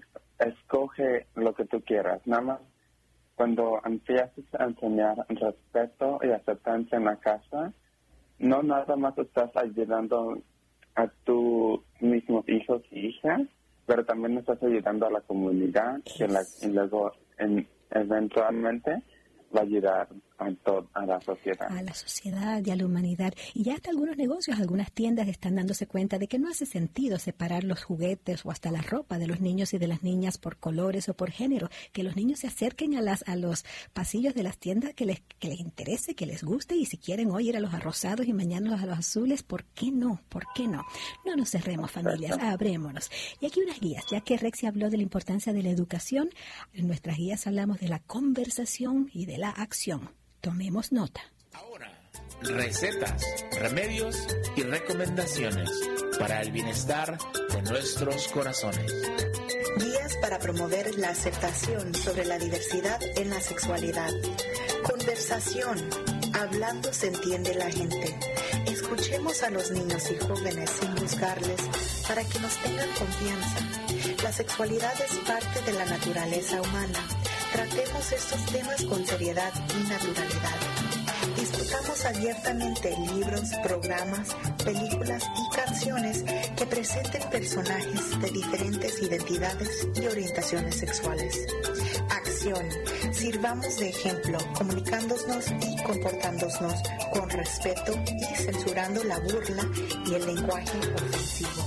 escoge lo que tú quieras. Nada más, cuando empiezas a enseñar respeto y aceptancia en la casa, no nada más estás ayudando a tus mismos hijos y hijas, pero también estás ayudando a la comunidad, yes. que la, y luego en, eventualmente va a ayudar a, todo, a la sociedad. A la sociedad y a la humanidad. Y ya hasta algunos negocios, algunas tiendas están dándose cuenta de que no hace sentido separar los juguetes o hasta la ropa de los niños y de las niñas por colores o por género. Que los niños se acerquen a las a los pasillos de las tiendas que les, que les interese, que les guste, y si quieren hoy ir a los rosados y mañana a los azules, ¿por qué no? ¿Por qué no? No nos cerremos, familias, abrémonos. Y aquí unas guías, ya que Rexy habló de la importancia de la educación, en nuestras guías hablamos de la conversación y de la acción. Tomemos nota. Ahora, recetas, remedios y recomendaciones para el bienestar de nuestros corazones. Guías para promover la aceptación sobre la diversidad en la sexualidad. Conversación. Hablando se entiende la gente. Escuchemos a los niños y jóvenes sin juzgarles para que nos tengan confianza. La sexualidad es parte de la naturaleza humana. Tratemos estos temas con seriedad y naturalidad. Discutamos abiertamente libros, programas, películas y canciones que presenten personajes de diferentes identidades y orientaciones sexuales. Acción. Sirvamos de ejemplo, comunicándonos y comportándonos con respeto y censurando la burla y el lenguaje ofensivo.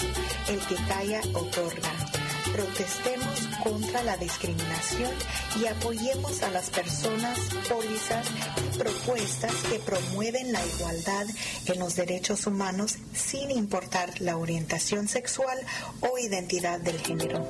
El que calla otorga. Protestemos contra la discriminación y apoyemos a las personas, pólizas y propuestas que promueven la igualdad en los derechos humanos sin importar la orientación sexual o identidad del género.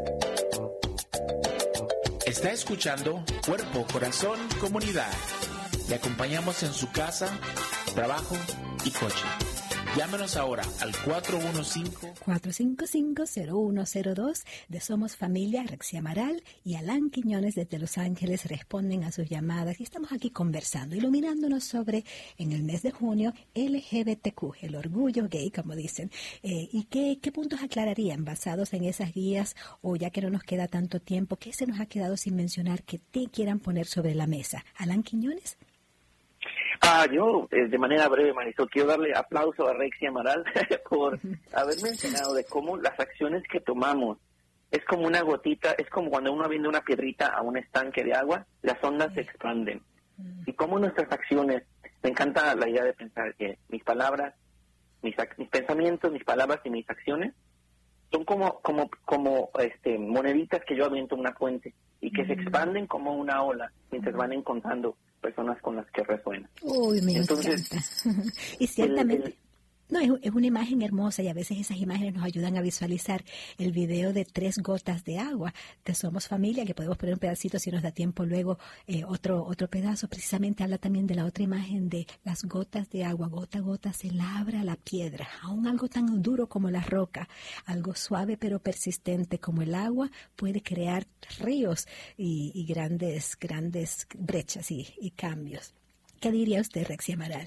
Está escuchando Cuerpo, Corazón, Comunidad. Le acompañamos en su casa, trabajo y coche. Llámenos ahora al cuatro uno cinco, cuatro cinco cinco, cero uno cero dos de Somos Familia. Rexy Amaral y Alan Quiñones desde Los Ángeles responden a sus llamadas y estamos aquí conversando, iluminándonos sobre, en el mes de junio, L G B T Q, el orgullo gay, como dicen. Eh, ¿Y qué, qué puntos aclararían basados en esas guías, o ya que no nos queda tanto tiempo, qué se nos ha quedado sin mencionar que te quieran poner sobre la mesa? Alan Quiñones. Ah, yo, eh, de manera breve, Marisol, quiero darle aplauso a Rexy Amaral por haber mencionado de cómo las acciones que tomamos es como una gotita, es como cuando uno avienta una piedrita a un estanque de agua, las ondas se expanden. Y cómo nuestras acciones, me encanta la idea de pensar que mis palabras, mis, mis pensamientos, mis palabras y mis acciones son como como como este moneditas que yo aviento en una fuente y que mm. se expanden como una ola mientras van encontrando personas con las que resuenan. Uy, me Entonces, encanta. Y ciertamente... El, el, No, es, es una imagen hermosa y a veces esas imágenes nos ayudan a visualizar el video de Tres Gotas de Agua de Somos Familia, que podemos poner un pedacito si nos da tiempo luego, eh, otro otro pedazo. Precisamente habla también de la otra imagen de las gotas de agua. Gota a gota se labra la piedra, aún algo tan duro como la roca, algo suave pero persistente como el agua puede crear ríos y, y grandes, grandes brechas y, y cambios. ¿Qué diría usted, Rexy Amaral?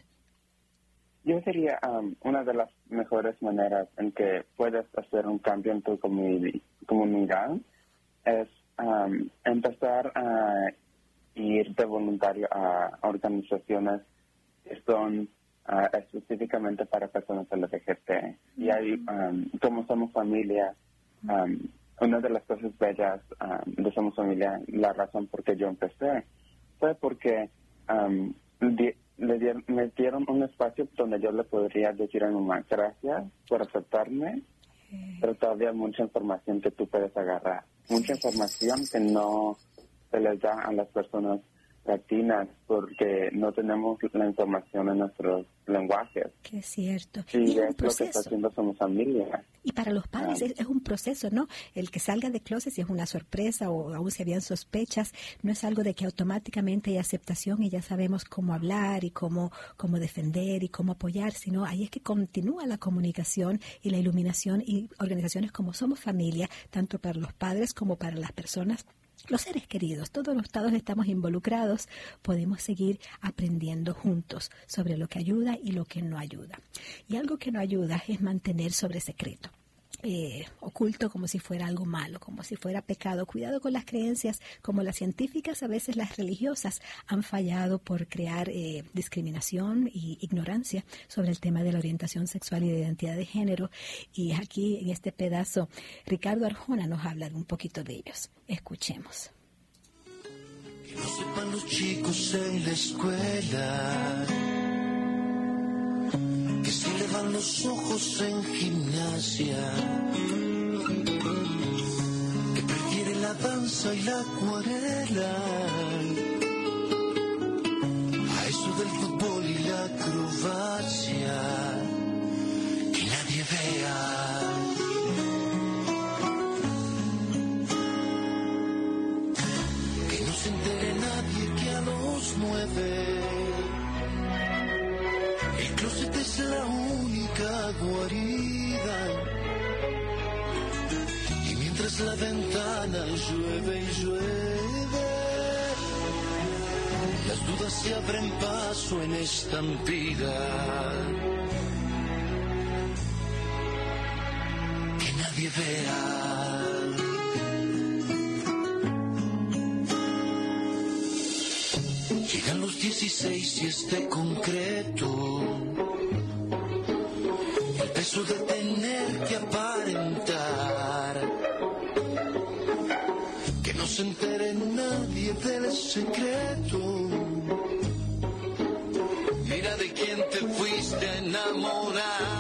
Yo diría um, una de las mejores maneras en que puedes hacer un cambio en tu comuni- comunidad es um, empezar a ir de voluntario a organizaciones que son uh, específicamente para personas L G B T. Y ahí, um, como Somos Familia, um, una de las cosas bellas um, de Somos Familia, la razón por que yo empecé, fue porque um, de, le dieron, me dieron un espacio donde yo le podría decir a mi mamá, gracias por aceptarme, pero todavía hay mucha información que tú puedes agarrar, mucha información que no se les da a las personas latinas porque no tenemos la información en nuestros lenguajes. Que es cierto. Sí, y es, es un proceso. lo que está haciendo Somos Familia. Y para los padres Ah. es, es un proceso, ¿no? El que salga de closet, si es una sorpresa o aún si habían sospechas, no es algo de que automáticamente hay aceptación y ya sabemos cómo hablar y cómo, cómo defender y cómo apoyar, sino ahí es que continúa la comunicación y la iluminación y organizaciones como Somos Familia, tanto para los padres como para las personas, los seres queridos, todos los estados estamos involucrados, podemos seguir aprendiendo juntos sobre lo que ayuda y lo que no ayuda. Y algo que no ayuda es mantener sobre secreto. Eh, oculto como si fuera algo malo, como si fuera pecado. Cuidado con las creencias, como las científicas, a veces las religiosas han fallado por crear eh, discriminación y ignorancia sobre el tema de la orientación sexual y de identidad de género. Y aquí en este pedazo, Ricardo Arjona nos habla de un poquito de ellos. Escuchemos. Que no sepan los chicos en la escuela que se le van los ojos en gimnasia, que prefiere la danza y la acuarela a eso del fútbol y la acrobacia, que nadie vea. Que no se entere nadie que a los nueve el closet es la única guarida. Y mientras la ventana llueve y llueve, las dudas se abren paso en estampida. Que nadie vea. Llegan los dieciséis y es de concreto el peso de tener que aparentar, que no se entere nadie del secreto. Mira de quién te fuiste a enamorar,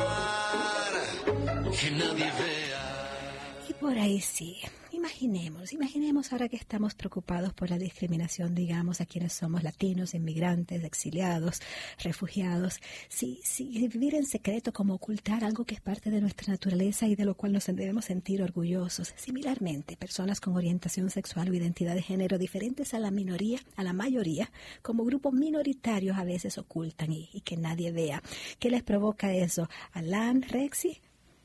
que nadie vea. Y por ahí sí. Imaginemos, imaginemos ahora que estamos preocupados por la discriminación, digamos, a quienes somos latinos, inmigrantes, exiliados, refugiados. Si, si vivir en secreto como ocultar algo que es parte de nuestra naturaleza y de lo cual nos debemos sentir orgullosos. Similarmente, personas con orientación sexual o identidad de género diferentes a la minoría, a la mayoría, como grupos minoritarios a veces ocultan y, y que nadie vea. ¿Qué les provoca eso? Alan, Rexy.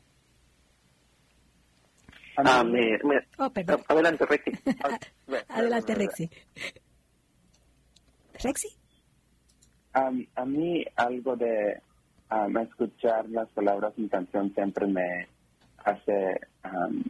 Ah, me, me, oh, perdón. Adelante, Rexy. Adelante, Rexy. ¿Rexy? Um, a mí algo de um, escuchar las palabras en canción siempre me hace um,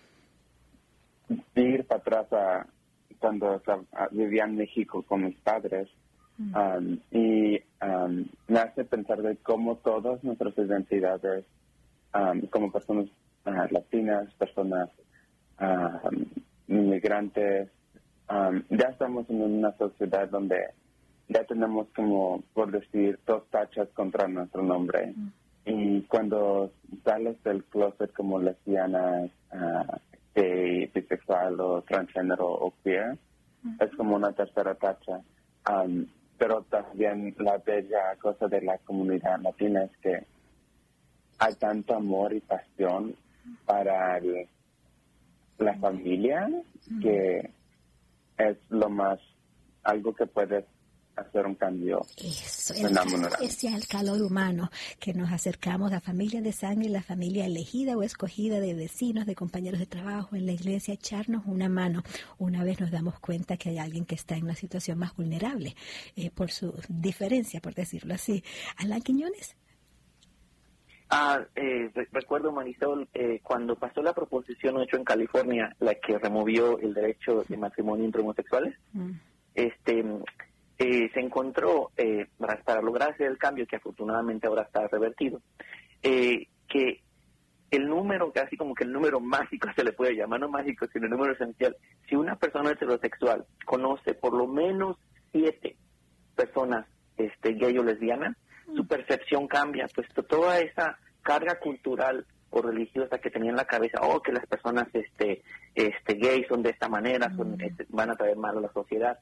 ir para atrás a cuando a, vivía en México con mis padres. Mm. Um, y um, me hace pensar de cómo todas nuestras identidades um, como personas Uh, latinas, personas uh, inmigrantes, um, ya estamos en una sociedad donde ya tenemos como, por decir, dos tachas contra nuestro nombre. Mm. Y cuando sales del closet como lesbiana, uh, gay, bisexual o transgénero o queer, mm. es como una tercera tacha. Um, pero también la bella cosa de la comunidad latina es que hay tanto amor y pasión para el, la familia, que es lo más, algo que puede hacer un cambio. Eso, el, ese es el calor humano, que nos acercamos a familia de sangre, la familia elegida o escogida de vecinos, de compañeros de trabajo, en la iglesia, echarnos una mano. Una vez nos damos cuenta que hay alguien que está en una situación más vulnerable, eh, por su diferencia, por decirlo así. Alan Quiñones. Ah, eh, recuerdo, Marisol, eh, cuando pasó la proposición ocho en California, la que removió el derecho de matrimonio entre homosexuales, mm. este, eh, se encontró, eh, para, para lograr hacer el cambio, que afortunadamente ahora está revertido, eh, que el número, casi como que el número mágico se le puede llamar, no mágico, sino el número esencial, si una persona heterosexual conoce por lo menos siete personas este, gay o lesbiana, su percepción cambia, pues toda esa carga cultural o religiosa que tenía en la cabeza, oh, que las personas este este gays son de esta manera, son, este, van a traer mal a la sociedad.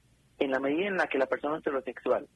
En la medida en la que la persona heterosexual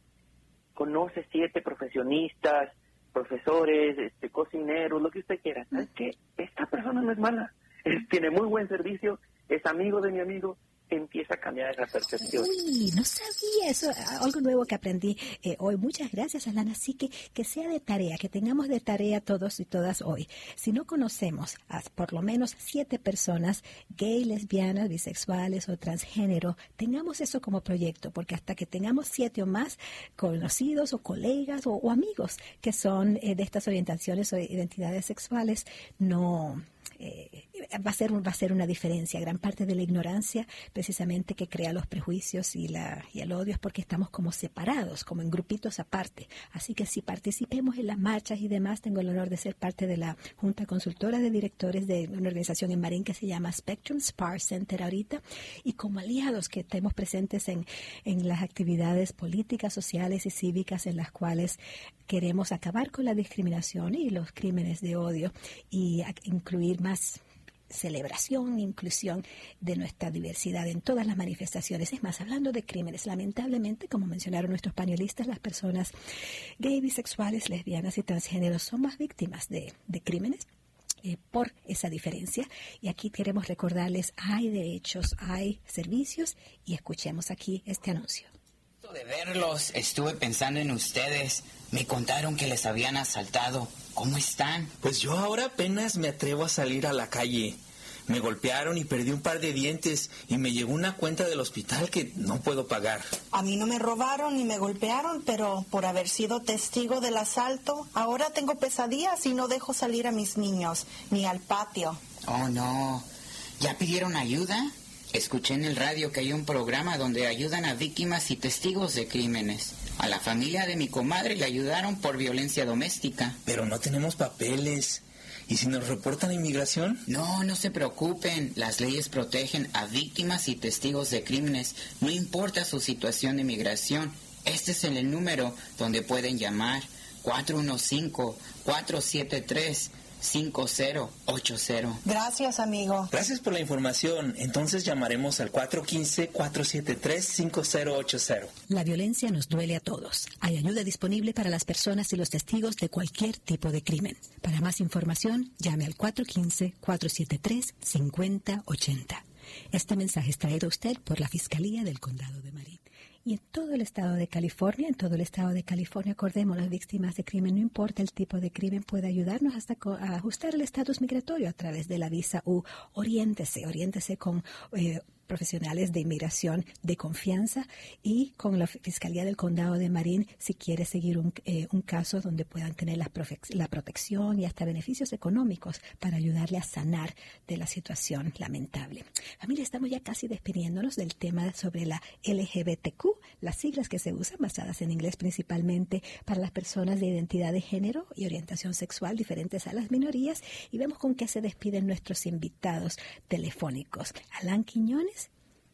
conoce siete profesionistas, profesores, este cocineros, lo que usted quiera, ¿sabes qué? Esta persona no es mala, es, tiene muy buen servicio, es amigo de mi amigo, empieza a cambiar esa percepción. Uy, no sabía eso, algo nuevo que aprendí eh, hoy. Muchas gracias, Alana. Así que que sea de tarea, que tengamos de tarea todos y todas hoy. Si no conocemos a por lo menos siete personas gay, lesbianas, bisexuales o transgénero, tengamos eso como proyecto, porque hasta que tengamos siete o más conocidos o colegas o, o amigos que son eh, de estas orientaciones o identidades sexuales, no... Eh, va a ser va a ser una diferencia. Gran parte de la ignorancia precisamente que crea los prejuicios y la y el odio es porque estamos como separados, como en grupitos aparte. Así que si participemos en las marchas y demás, tengo el honor de ser parte de la Junta Consultora de Directores de una organización en Marín que se llama Spectrum Spar Center ahorita, y como aliados que estemos presentes en, en las actividades políticas, sociales y cívicas en las cuales queremos acabar con la discriminación y los crímenes de odio y incluir más celebración, inclusión de nuestra diversidad en todas las manifestaciones. Es más, hablando de crímenes, lamentablemente, como mencionaron nuestros panelistas, las personas gay, bisexuales, lesbianas y transgéneros son más víctimas de, de crímenes eh, por esa diferencia. Y aquí queremos recordarles, hay derechos, hay servicios, y escuchemos aquí este anuncio. De verlos, estuve pensando en ustedes. Me contaron que les habían asaltado. ¿Cómo están? Pues yo ahora apenas me atrevo a salir a la calle. Me golpearon y perdí un par de dientes y me llegó una cuenta del hospital que no puedo pagar. A mí no me robaron ni me golpearon, pero por haber sido testigo del asalto, ahora tengo pesadillas y no dejo salir a mis niños ni al patio. Oh, no. ¿Ya pidieron ayuda? Escuché en el radio que hay un programa donde ayudan a víctimas y testigos de crímenes. A la familia de mi comadre le ayudaron por violencia doméstica. Pero no tenemos papeles. ¿Y si nos reportan a inmigración? No, no se preocupen. Las leyes protegen a víctimas y testigos de crímenes. No importa su situación de migración. Este es el número donde pueden llamar. cuatro uno cinco, cuatro siete tres, cinco cero ocho cero. Gracias, amigo. Gracias por la información. Entonces llamaremos al cuatro uno cinco, cuatro siete tres, cinco cero ocho cero. La violencia nos duele a todos. Hay ayuda disponible para las personas y los testigos de cualquier tipo de crimen. Para más información, llame al cuatro uno cinco, cuatro siete tres, cinco cero ocho cero. Este mensaje es traído a usted por la Fiscalía del Condado de Marín. Y en todo el estado de California, en todo el estado de California, acordemos, las víctimas de crimen, no importa el tipo de crimen, puede ayudarnos hasta a ajustar el estatus migratorio a través de la visa U. Oriéntese, oriéntese con eh, profesionales de inmigración de confianza y con la Fiscalía del Condado de Marín si quiere seguir un, eh, un caso donde puedan tener la, la protección y hasta beneficios económicos para ayudarle a sanar de la situación lamentable. Familia, estamos ya casi despidiéndonos del tema sobre la L G B T Q, las siglas que se usan basadas en inglés principalmente para las personas de identidad de género y orientación sexual diferentes a las minorías, y vemos con qué se despiden nuestros invitados telefónicos. Alan Quiñones.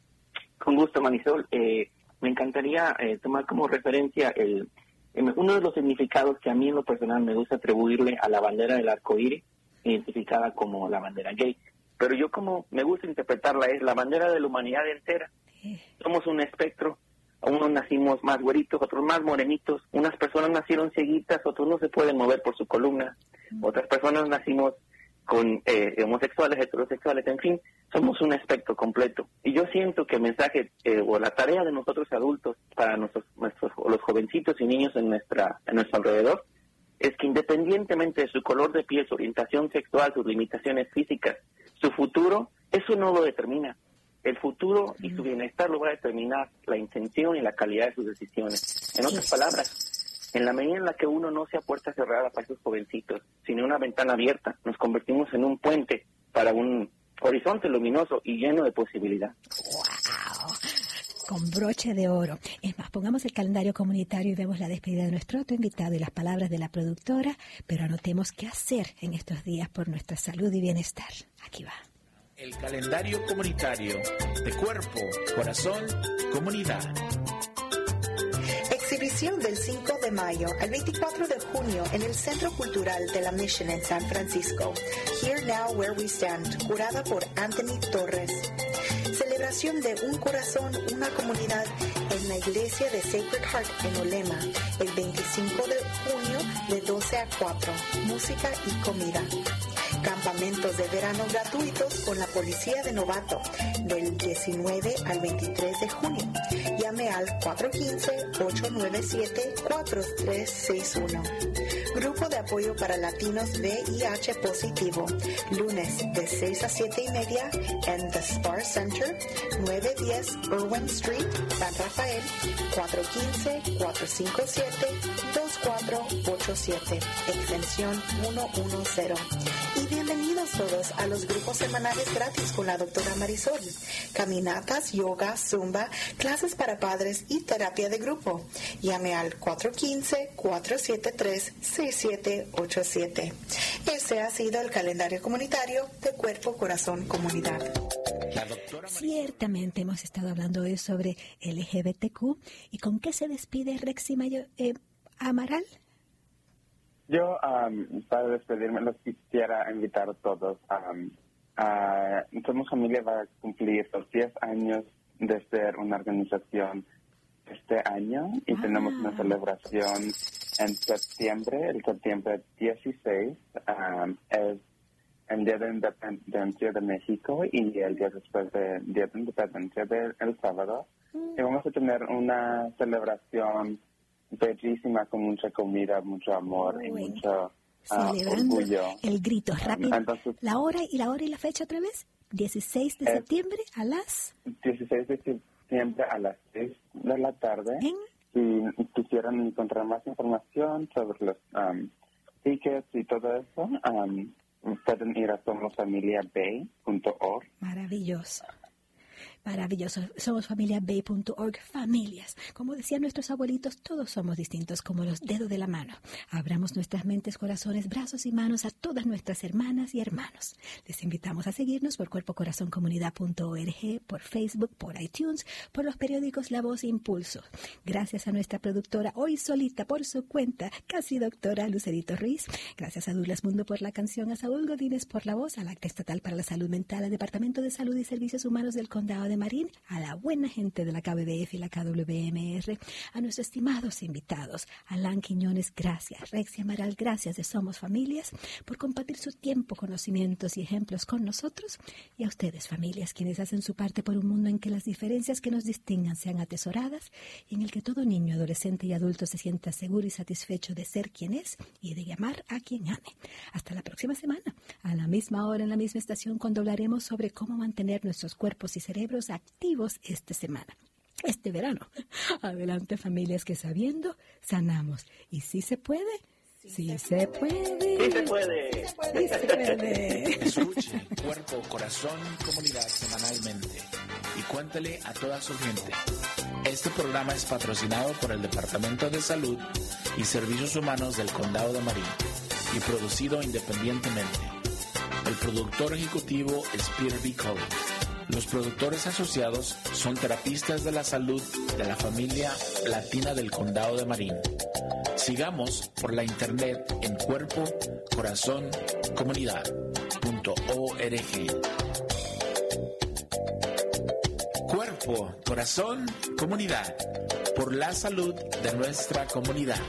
Con gusto, Marisol. Eh, me encantaría eh, tomar como referencia el, el uno de los significados que a mí en lo personal me gusta atribuirle a la bandera del arco iris, identificada como la bandera gay. Pero yo como me gusta interpretarla es la bandera de la humanidad entera. Somos un espectro. Unos nacimos más güeritos, otros más morenitos. Unas personas nacieron cieguitas, otros no se pueden mover por su columna. Otras personas nacimos con eh, homosexuales, heterosexuales, en fin, somos un espectro completo. Y yo siento que el mensaje eh, o la tarea de nosotros adultos para nuestros, nuestros o los jovencitos y niños en nuestra en nuestro alrededor es que independientemente de su color de piel, su orientación sexual, sus limitaciones físicas, su futuro, eso no lo determina. El futuro y su bienestar lo va a determinar la intención y la calidad de sus decisiones. En otras palabras, en la medida en la que uno no sea puerta cerrada para esos jovencitos, sino una ventana abierta, nos convertimos en un puente para un horizonte luminoso y lleno de posibilidad. ¡Wow! Con broche de oro. Es más, pongamos el calendario comunitario y vemos la despedida de nuestro otro invitado y las palabras de la productora, pero anotemos qué hacer en estos días por nuestra salud y bienestar. Aquí va. El calendario comunitario de cuerpo, corazón, comunidad. Celebración del cinco de mayo al veinticuatro de junio en el Centro Cultural de la Mission en San Francisco. Here Now Where We Stand, curada por Anthony Torres. Celebración de Un Corazón, una comunidad en la iglesia de Sacred Heart en Olema, el veinticinco de junio de doce a cuatro. Música y comida. Campamentos de verano gratuitos con la Policía de Novato del diecinueve al veintitrés de junio. Llame al cuatro uno cinco, ocho nueve siete, cuatro tres seis uno. Grupo de apoyo para latinos V I H positivo. Lunes de seis a siete y media en The Spar Center, nueve diez Irwin Street, San Rafael, cuatro uno cinco, cuatro cinco siete, dos cuatro ocho siete, extensión ciento diez. Y bienvenidos todos a los grupos semanales gratis con la doctora Marisol. Caminatas, yoga, zumba, clases para padres y terapia de grupo. Llame al cuatro uno cinco, cuatro siete tres, seis siete ocho siete. Ese ha sido el calendario comunitario de Cuerpo, Corazón, Comunidad. Ciertamente hemos estado hablando hoy sobre L G B T Q. ¿Y con qué se despide Rexy Mayo, eh, Amaral? Yo, um, para despedirme, los quisiera invitar a todos. Um, a Somos Familia va a cumplir los diez años de ser una organización este año y ah. tenemos una celebración en septiembre, el septiembre dieciséis, um, es el Día de Independencia de México y el día después del Día de Independencia del el sábado. Mm. Y vamos a tener una celebración bellísima con mucha comida, mucho amor Uy. y mucho uh, orgullo. El grito rápido. Um, entonces, la hora y la hora y la fecha otra vez. dieciséis de septiembre a las dieciséis de septiembre a las seis de la tarde. ¿En? Si quisieran encontrar más información sobre los um, tickets y todo eso, um, pueden ir a somos familia bay punto org. Maravilloso. Maravilloso. Somos familia bay punto org. Familias. Como decían nuestros abuelitos, todos somos distintos como los dedos de la mano. Abramos nuestras mentes, corazones, brazos y manos a todas nuestras hermanas y hermanos. Les invitamos a seguirnos por cuerpo corazón comunidad punto org, por Facebook, por iTunes, por los periódicos La Voz e Impulso. Gracias a nuestra productora, hoy solita por su cuenta, casi doctora Lucerito Ruiz. Gracias a Douglas Mundo por la canción, a Saúl Godínez por la voz, al Acta Estatal para la Salud Mental, al Departamento de Salud y Servicios Humanos del Condado de Marín, a la buena gente de la K B B F y la K W M R, a nuestros estimados invitados, Alan Quiñones, gracias, Rexy Amaral, gracias de Somos Familias, por compartir su tiempo, conocimientos y ejemplos con nosotros, y a ustedes, familias, quienes hacen su parte por un mundo en que las diferencias que nos distingan sean atesoradas y en el que todo niño, adolescente y adulto se sienta seguro y satisfecho de ser quien es y de amar a quien ame. Hasta la próxima semana, a la misma hora, en la misma estación, cuando hablaremos sobre cómo mantener nuestros cuerpos y cerebros activos esta semana, este verano. Adelante, familias, que sabiendo sanamos. ¿Y si se puede? Sí, sí se, se puede. puede. Sí se puede. Sí se puede. Escuche Cuerpo, Corazón, Comunidad semanalmente y cuéntele a toda su gente. Este programa es patrocinado por el Departamento de Salud y Servicios Humanos del Condado de Marín y producido independientemente. El productor ejecutivo es Peter B. Collins. Los productores asociados son terapistas de la salud de la familia latina del Condado de Marín. Sigamos por la internet en cuerpo, corazón, comunidad punto org. Cuerpo, corazón, comunidad, por la salud de nuestra comunidad.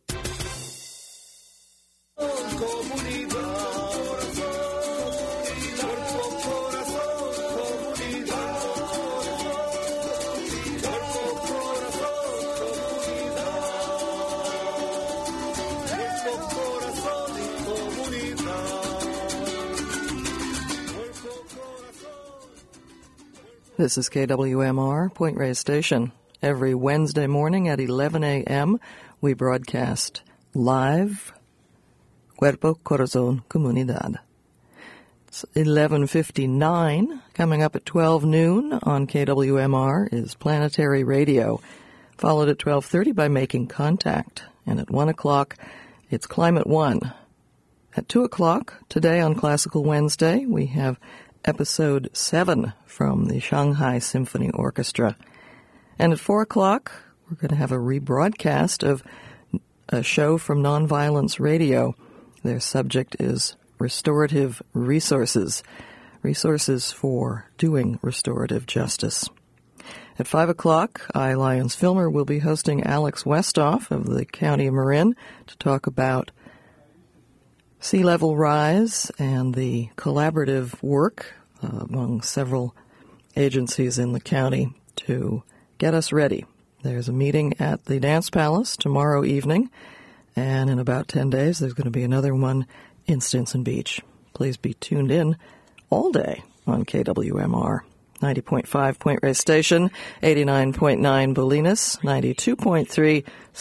This is K W M R, Point Reyes Station. Every Wednesday morning at eleven a.m., we broadcast live Cuerpo, Corazón, Comunidad. It's eleven fifty-nine. Coming up at twelve noon on K W M R is Planetary Radio, followed at twelve thirty by Making Contact. And at one o'clock, it's Climate One. At two o'clock, today on Classical Wednesday, we have Episode seven from the Shanghai Symphony Orchestra. And at four o'clock, we're going to have a rebroadcast of a show from Nonviolence Radio. Their subject is restorative resources, resources for doing restorative justice. At five o'clock, I, Lyons Filmer, will be hosting Alex Westhoff of the County of Marin to talk about sea level rise and the collaborative work uh, among several agencies in the county to get us ready. There's a meeting at the Dance Palace tomorrow evening, and in about ten days there's going to be another one in Stinson Beach. Please be tuned in all day on K W M R. ninety point five Point Reyes Station, eighty-nine point nine Bolinas, ninety-two point three